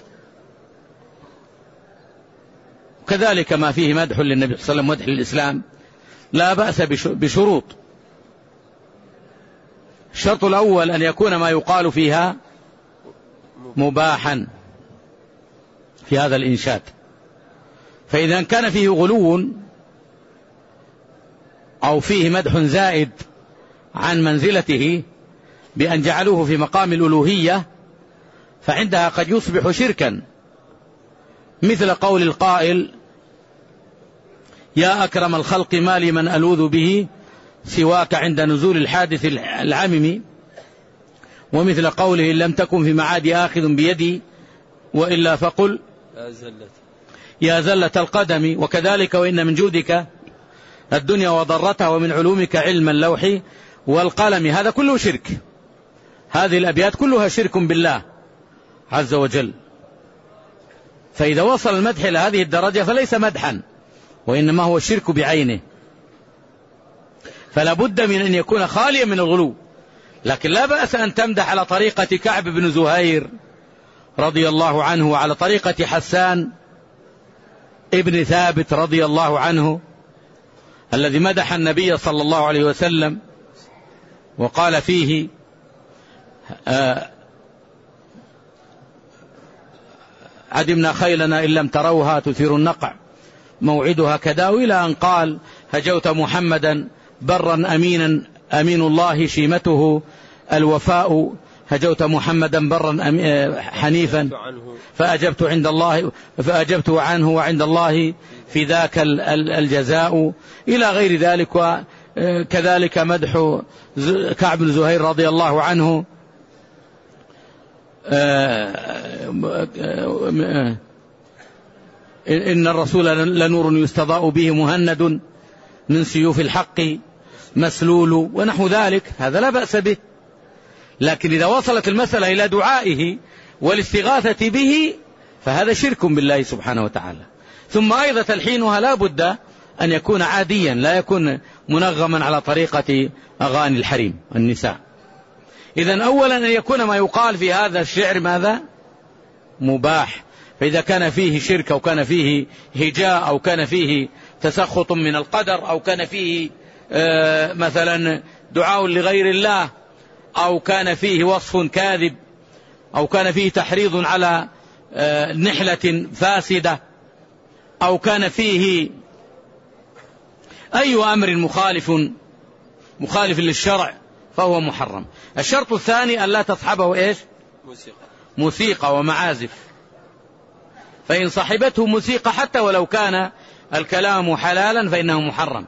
A: كذلك ما فيه مدح للنبي صلى الله عليه وسلم مدح للإسلام لا بأس بشروط. الشرط الأول أن يكون ما يقال فيها مباحا في هذا الإنشاد. فإذا كان فيه غلو أو فيه مدح زائد عن منزلته بأن جعلوه في مقام الألوهية فعندها قد يصبح شركا، مثل قول القائل: يا أكرم الخلق ما لي من ألوذ به سواك عند نزول الحادث العمم، ومثل قوله: إن لم تكن في معادي آخذ بيدي وإلا فقل يا زلة القدم. وكذلك: وإن من جودك الدنيا وضرتها ومن علومك علم اللوح والقلم. هذا كله شرك، هذه الأبيات كلها شرك بالله عز وجل. فإذا وصل المدح إلى هذه الدرجة فليس مدحا، وإنما هو الشرك بعينه. فلا بد من أن يكون خاليا من الغلو. لكن لا بأس أن تمدح على طريقة كعب بن زهير رضي الله عنه وعلى طريقة حسان ابن ثابت رضي الله عنه الذي مدح النبي صلى الله عليه وسلم وقال فيه عدمنا خيلنا إن لم تروها تثير النقع موعدها كذا، إلى أن قال هجوت محمدا برا أمينا أمين الله شيمته الوفاء، هجوت محمدا برا حنيفا فأجبت عنه وعند الله في ذاك الجزاء، إلى غير ذلك. وكذلك مدح كعب بن زهير رضي الله عنه إن الرسول لنور يستضاء به مهند من سيوف الحق مسلول ونحو ذلك، هذا لا بأس به. لكن إذا وصلت المسألة إلى دعائه والاستغاثة به فهذا شرك بالله سبحانه وتعالى. ثم أيضا تلحينها لا بد أن يكون عاديا، لا يكون منغما على طريقة أغاني الحريم النساء. إذن أولا أن يكون ما يقال في هذا الشعر ماذا؟ مباح. فإذا كان فيه شرك أو كان فيه هجاء أو كان فيه تسخط من القدر أو كان فيه مثلا دعاء لغير الله أو كان فيه وصف كاذب أو كان فيه تحريض على نحلة فاسدة أو كان فيه أي أمر مخالف للشرع فهو محرم. الشرط الثاني أن لا تصحبه إيش؟ موسيقى ومعازف، فإن صحبته موسيقى حتى ولو كان الكلام حلالا فإنه محرم.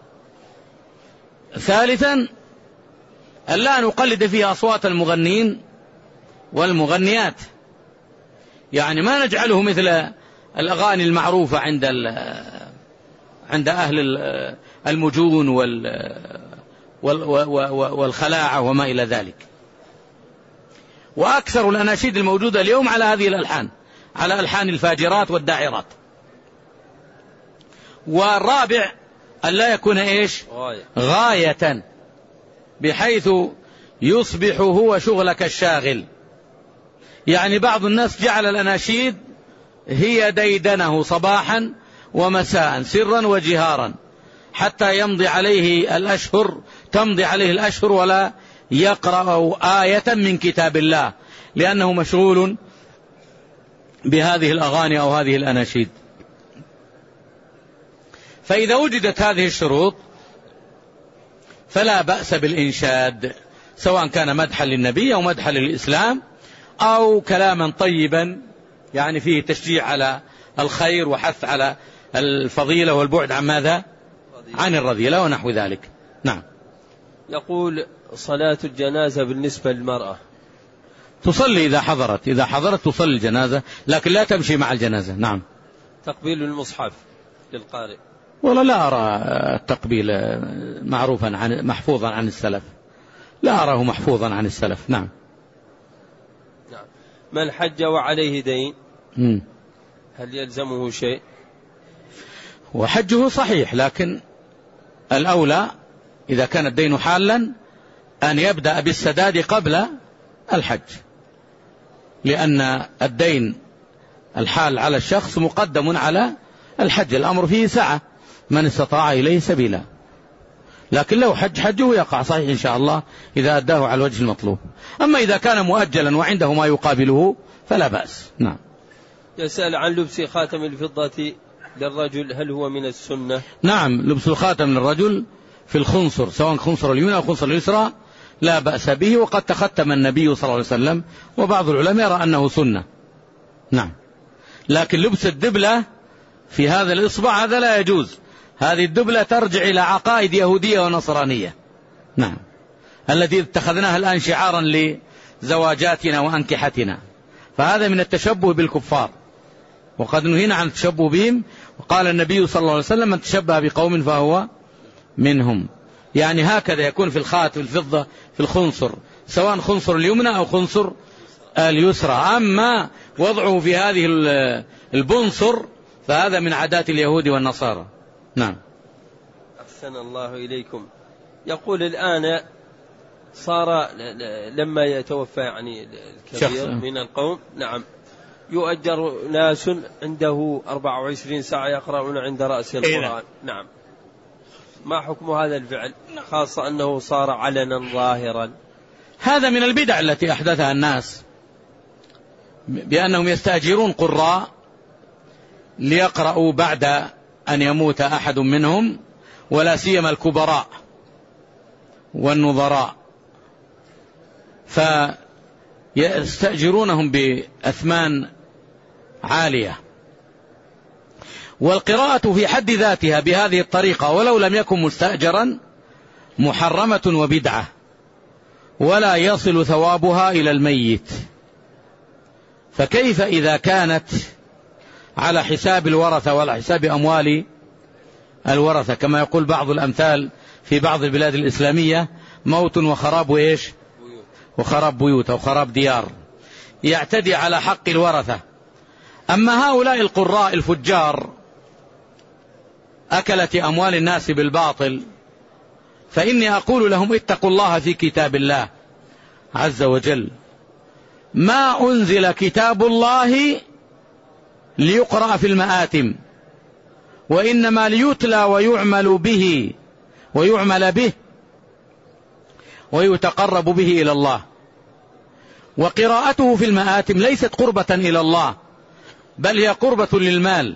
A: ثالثا أن لا نقلد فيه أصوات المغنين والمغنيات، يعني ما نجعله مثل الأغاني المعروفة عند أهل المجون والخلاعة وما إلى ذلك. وأكثر الأناشيد الموجودة اليوم على هذه الألحان، على ألحان الفاجرات والداعرات. والرابع أن لا يكون إيش؟ غاية بحيث يصبح هو شغلك الشاغل. يعني بعض الناس جعل الأناشيد هي ديدنه صباحا ومساء سرا وجهارا حتى تمضي عليه الأشهر ولا يقرأ آية من كتاب الله، لأنه مشغول بهذه الأغاني أو هذه الأناشيد. فإذا وجدت هذه الشروط فلا بأس بالإنشاد، سواء كان مدحا للنبي أو مدحا للإسلام أو كلاما طيبا يعني فيه تشجيع على الخير وحث على الفضيلة والبعد عن ماذا؟ عن الرذيلة ونحو ذلك. نعم.
B: يقول صلاة الجنازة بالنسبة للمرأة
A: تصلي إذا حضرت تصلي الجنازة، لكن لا تمشي مع الجنازة. نعم.
B: تقبيل المصحف للقارئ،
A: والله لا أرى التقبيل محفوظا عن السلف، لا أراه محفوظا عن السلف. نعم.
B: من حج وعليه دين هل يلزمه شيء؟
A: وحجه صحيح، لكن الأولى إذا كان الدين حالا أن يبدأ بالسداد قبل الحج، لأن الدين الحال على الشخص مقدم على الحج، الأمر فيه سعة من استطاع إليه سبيلا. لكن لو حجه يقع صحيح إن شاء الله إذا أداه على الوجه المطلوب. أما إذا كان مؤجلا وعنده ما يقابله فلا بأس. نعم.
B: يسأل عن لبس خاتم الفضة للرجل، هل هو من السنة؟
A: نعم، لبس الخاتم للرجل في الخنصر، سواء خنصر اليمنى أو خنصر اليسرى لا بأس به، وقد تختم النبي صلى الله عليه وسلم، وبعض العلماء يرى أنه سنة. نعم. لكن لبس الدبلة في هذا الإصبع هذا لا يجوز، هذه الدبلة ترجع إلى عقائد يهودية ونصرانية. نعم. التي اتخذناها الآن شعارا لزواجاتنا وأنكحتنا، فهذا من التشبه بالكفار، وقد نهينا عن التشبه بهم، وقال النبي صلى الله عليه وسلم من تشبه بقوم فهو منهم. يعني هكذا يكون في الخاتم الفضة في الخنصر، سواء خنصر اليمنى أو خنصر اليسرى. أما وضعه في هذه البنصر فهذا من عادات اليهود والنصارى. نعم.
B: أحسن الله إليكم. يقول الآن صار لما يتوفى يعني الكبير من القوم، نعم، يؤجر ناس عنده 24 ساعة يقرؤون عند رأس القرآن. نعم، ما حكم هذا الفعل، خاصة أنه صار علنا ظاهرا؟
A: هذا من البدع التي أحدثها الناس، بأنهم يستأجرون قراء ليقرأوا بعد أن يموت أحد منهم، ولا سيما الكبراء والنظراء، فيستأجرونهم بأثمان عالية. والقراءة في حد ذاتها بهذه الطريقة ولو لم يكن مستأجرا محرمة وبدعة، ولا يصل ثوابها إلى الميت، فكيف إذا كانت على حساب الورثة وعلى حساب أموال الورثة، كما يقول بعض الأمثال في بعض البلاد الإسلامية: موت وخراب إيش؟ وخراب بيوت أو خراب ديار، يعتدي على حق الورثة. أما هؤلاء القراء الفجار أكلت أموال الناس بالباطل، فإني أقول لهم: اتقوا الله في كتاب الله عز وجل. ما أنزل كتاب الله ليقرأ في المآتم، وإنما ليتلى ويعمل به ويتقرب به إلى الله. وقراءته في المآتم ليست قربة إلى الله، بل هي قربة للمال،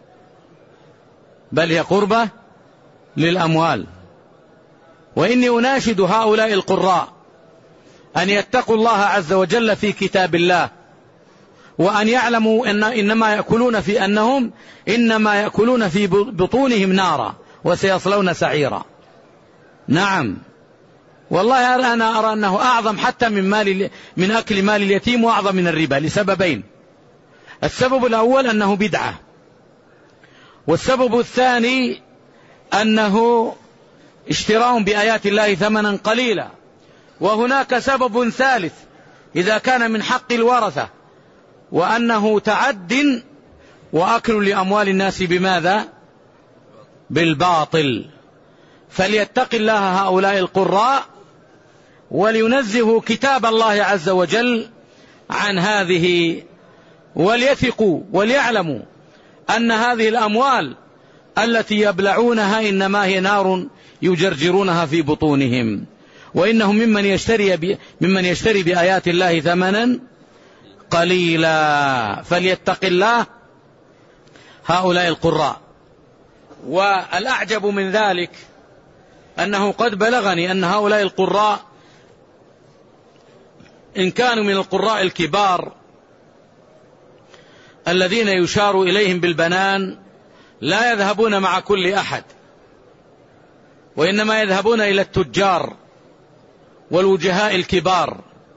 A: بل هي قربة للأموال. وإني أناشد هؤلاء القراء أن يتقوا الله عز وجل في كتاب الله، وأن يعلموا أنهم إنما يأكلون في بطونهم نارا وسيصلون سعيرا. نعم والله، أنا أرى أنه أعظم حتى من أكل مال اليتيم، وأعظم من الربا، لسببين: السبب الأول أنه بدعة، والسبب الثاني أنه اشتراء بآيات الله ثمنا قليلا. وهناك سبب ثالث إذا كان من حق الورثة، وأنه تعد وأكل لأموال الناس بماذا؟ بالباطل. فليتق الله هؤلاء القراء، ولينزهوا كتاب الله عز وجل عن هذه، وليثقوا وليعلموا أن هذه الأموال التي يبلعونها إنما هي نار يجرجرونها في بطونهم، وإنهم ممن يشتري بآيات الله ثمنا قليلا. فليتق الله هؤلاء القراء. والأعجب من ذلك أنه قد بلغني أن هؤلاء القراء إن كانوا من القراء الكبار الذين يشار إليهم بالبنان لا يذهبون مع كل أحد، وإنما يذهبون إلى التجار والوجهاء الكبار،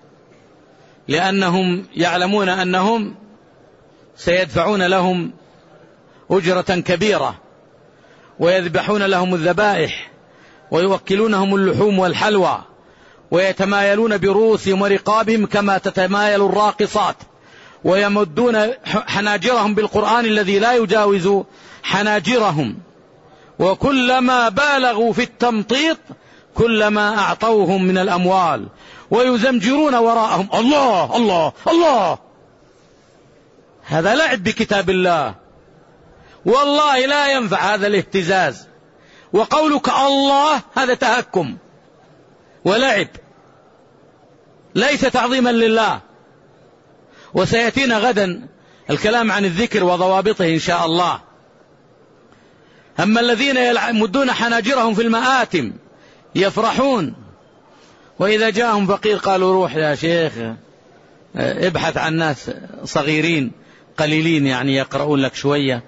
A: لأنهم يعلمون أنهم سيدفعون لهم أجرة كبيرة، ويذبحون لهم الذبائح، ويوكلونهم اللحوم والحلوى، ويتمايلون برؤوسهم ورقابهم كما تتمايل الراقصات، ويمدون حناجرهم بالقرآن الذي لا يجاوز حناجرهم، وكلما بالغوا في التمطيط كلما أعطوهم من الأموال، ويزمجرون وراءهم: الله الله الله. هذا لعب بكتاب الله، والله لا ينفع هذا الاهتزاز. وقولك الله هذا تهكم ولعب، ليس تعظيما لله. وسيأتينا غدا الكلام عن الذكر وضوابطه إن شاء الله. أما الذين يمدون حناجرهم في المآتم يفرحون، وإذا جاءهم فقير قالوا: روح يا شيخ ابحث عن ناس صغيرين قليلين يعني يقرؤون لك شوية.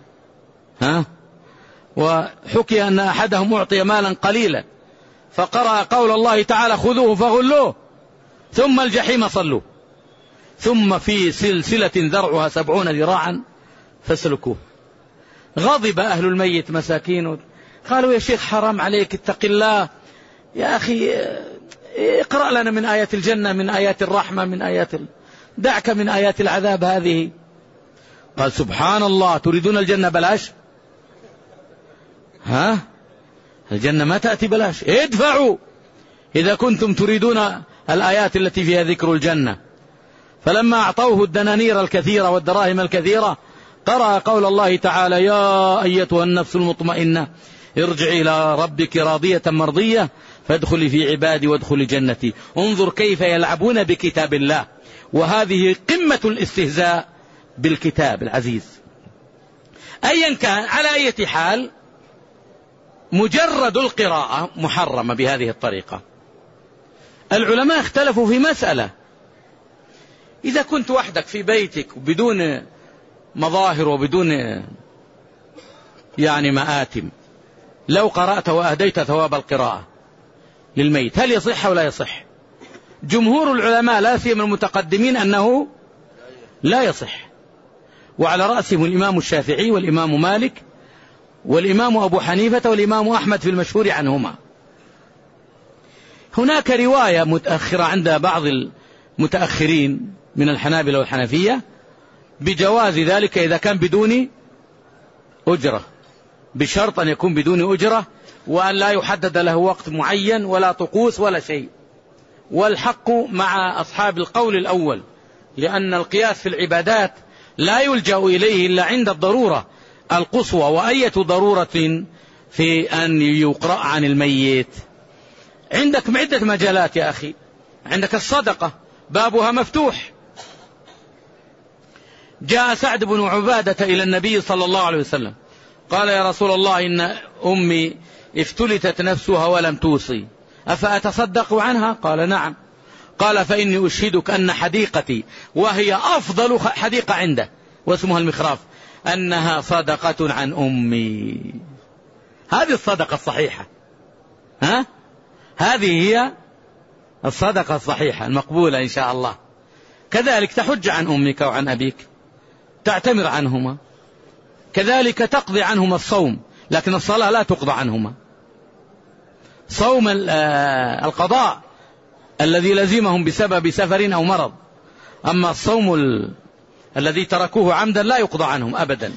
A: وحكي أن أحدهم أعطي مالا قليلا فقرأ قول الله تعالى: خذوه فغلوه ثم الجحيم صلوه ثم في سلسلة ذرعها 70 ذراعا فاسلكوه. غضب أهل الميت مساكين، قالوا: يا شيخ حرام عليك، اتق الله يا أخي، اقرأ لنا من آيات الجنة، من آيات الرحمة، من آيات دعك من آيات العذاب هذه. قال: سبحان الله، تريدون الجنة بلاش؟ الجنة ما تأتي بلاش، ادفعوا إذا كنتم تريدون الآيات التي فيها ذكر الجنة. فلما أعطوه الدنانير الكثيرة والدراهم الكثيرة قرأ قول الله تعالى: يا أيتها النفس المطمئنة ارجعي إلى ربك راضية مرضية فادخلي في عبادي وادخلي جنتي. انظر كيف يلعبون بكتاب الله، وهذه قمة الاستهزاء بالكتاب العزيز. أيا كان، على أي حال، مجرد القراءة محرمة بهذه الطريقة. العلماء اختلفوا في مسألة: إذا كنت وحدك في بيتك بدون مظاهر وبدون مآتم، لو قرأت وأهديت ثواب القراءة للميت، هل يصح أو لا يصح؟ جمهور العلماء لا سيما المتقدمين أنه لا يصح، وعلى رأسهم الإمام الشافعي والإمام مالك والإمام أبو حنيفة والإمام أحمد في المشهور عنهما. هناك رواية متأخرة عند بعض المتأخرين من الحنابلة والحنفية بجواز ذلك إذا كان بدون أجرة، بشرط أن يكون بدون أجرة، وأن لا يحدد له وقت معين ولا طقوس ولا شيء. والحق مع أصحاب القول الأول، لأن القياس في العبادات لا يلجأ إليه إلا عند الضرورة القصوى، وأية ضرورة في أن يقرأ عن الميت. عندك عدة مجالات يا أخي. عندك الصدقة بابها مفتوح. جاء سعد بن عبادة إلى النبي صلى الله عليه وسلم قال: يا رسول الله، إن أمي افتلتت نفسها ولم توصي، أفأتصدق عنها؟ قال: نعم. قال: فإني أشهدك أن حديقتي، وهي أفضل حديقة عنده واسمها المخراف، أنها صدقة عن أمي. هذه الصدقة الصحيحة، هذه هي الصدقة الصحيحة المقبولة إن شاء الله. كذلك تحج عن أمك وعن أبيك، تعتمر عنهما، كذلك تقضي عنهما الصوم، لكن الصلاة لا تقضى عنهما. صوم القضاء الذي لزمهم بسبب سفر أو مرض، أما الصوم الذي تركوه عمدا لا يقضى عنهم أبدا.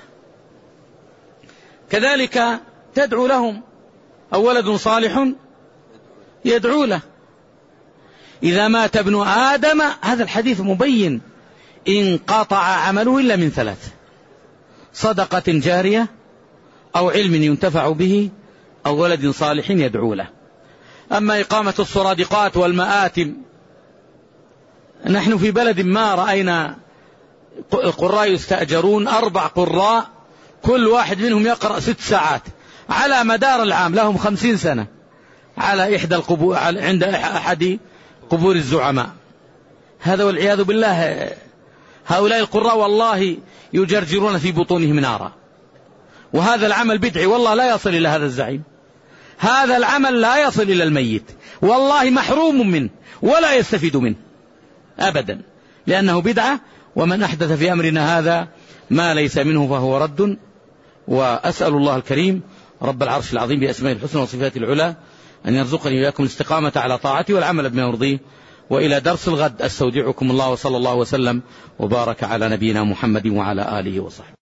A: كذلك تدعو لهم، أو ولد صالح يدعو له. إذا مات ابن آدم، هذا الحديث مبين، انقطع عمله إلا من ثلاث: صدقة جارية، أو علم ينتفع به، أو ولد صالح يدعو له. أما إقامة الصرادقات والمآتم، نحن في بلد ما رأينا القراء يستأجرون 4 قراء، كل واحد منهم يقرأ 6 ساعات على مدار العام، لهم 50 سنة، على إحدى القبور، عند أحد قبور الزعماء. هذا والعياذ بالله. هؤلاء القراء والله يجرجرون في بطونهم نارا، وهذا العمل بدعي، والله لا يصل إلى هذا الزعيم. هذا العمل لا يصل إلى الميت، والله محروم منه ولا يستفيد منه أبدا، لأنه بدعة. ومن أحدث في أمرنا هذا ما ليس منه فهو رد. وأسأل الله الكريم رب العرش العظيم بأسماء الحسنى وصفاته العلى أن يرزقني وإياكم الاستقامة على طاعته والعمل بما يرضيه. وإلى درس الغد أستودعكم الله، وصلى الله وسلم وبارك على نبينا محمد وعلى آله وصحبه.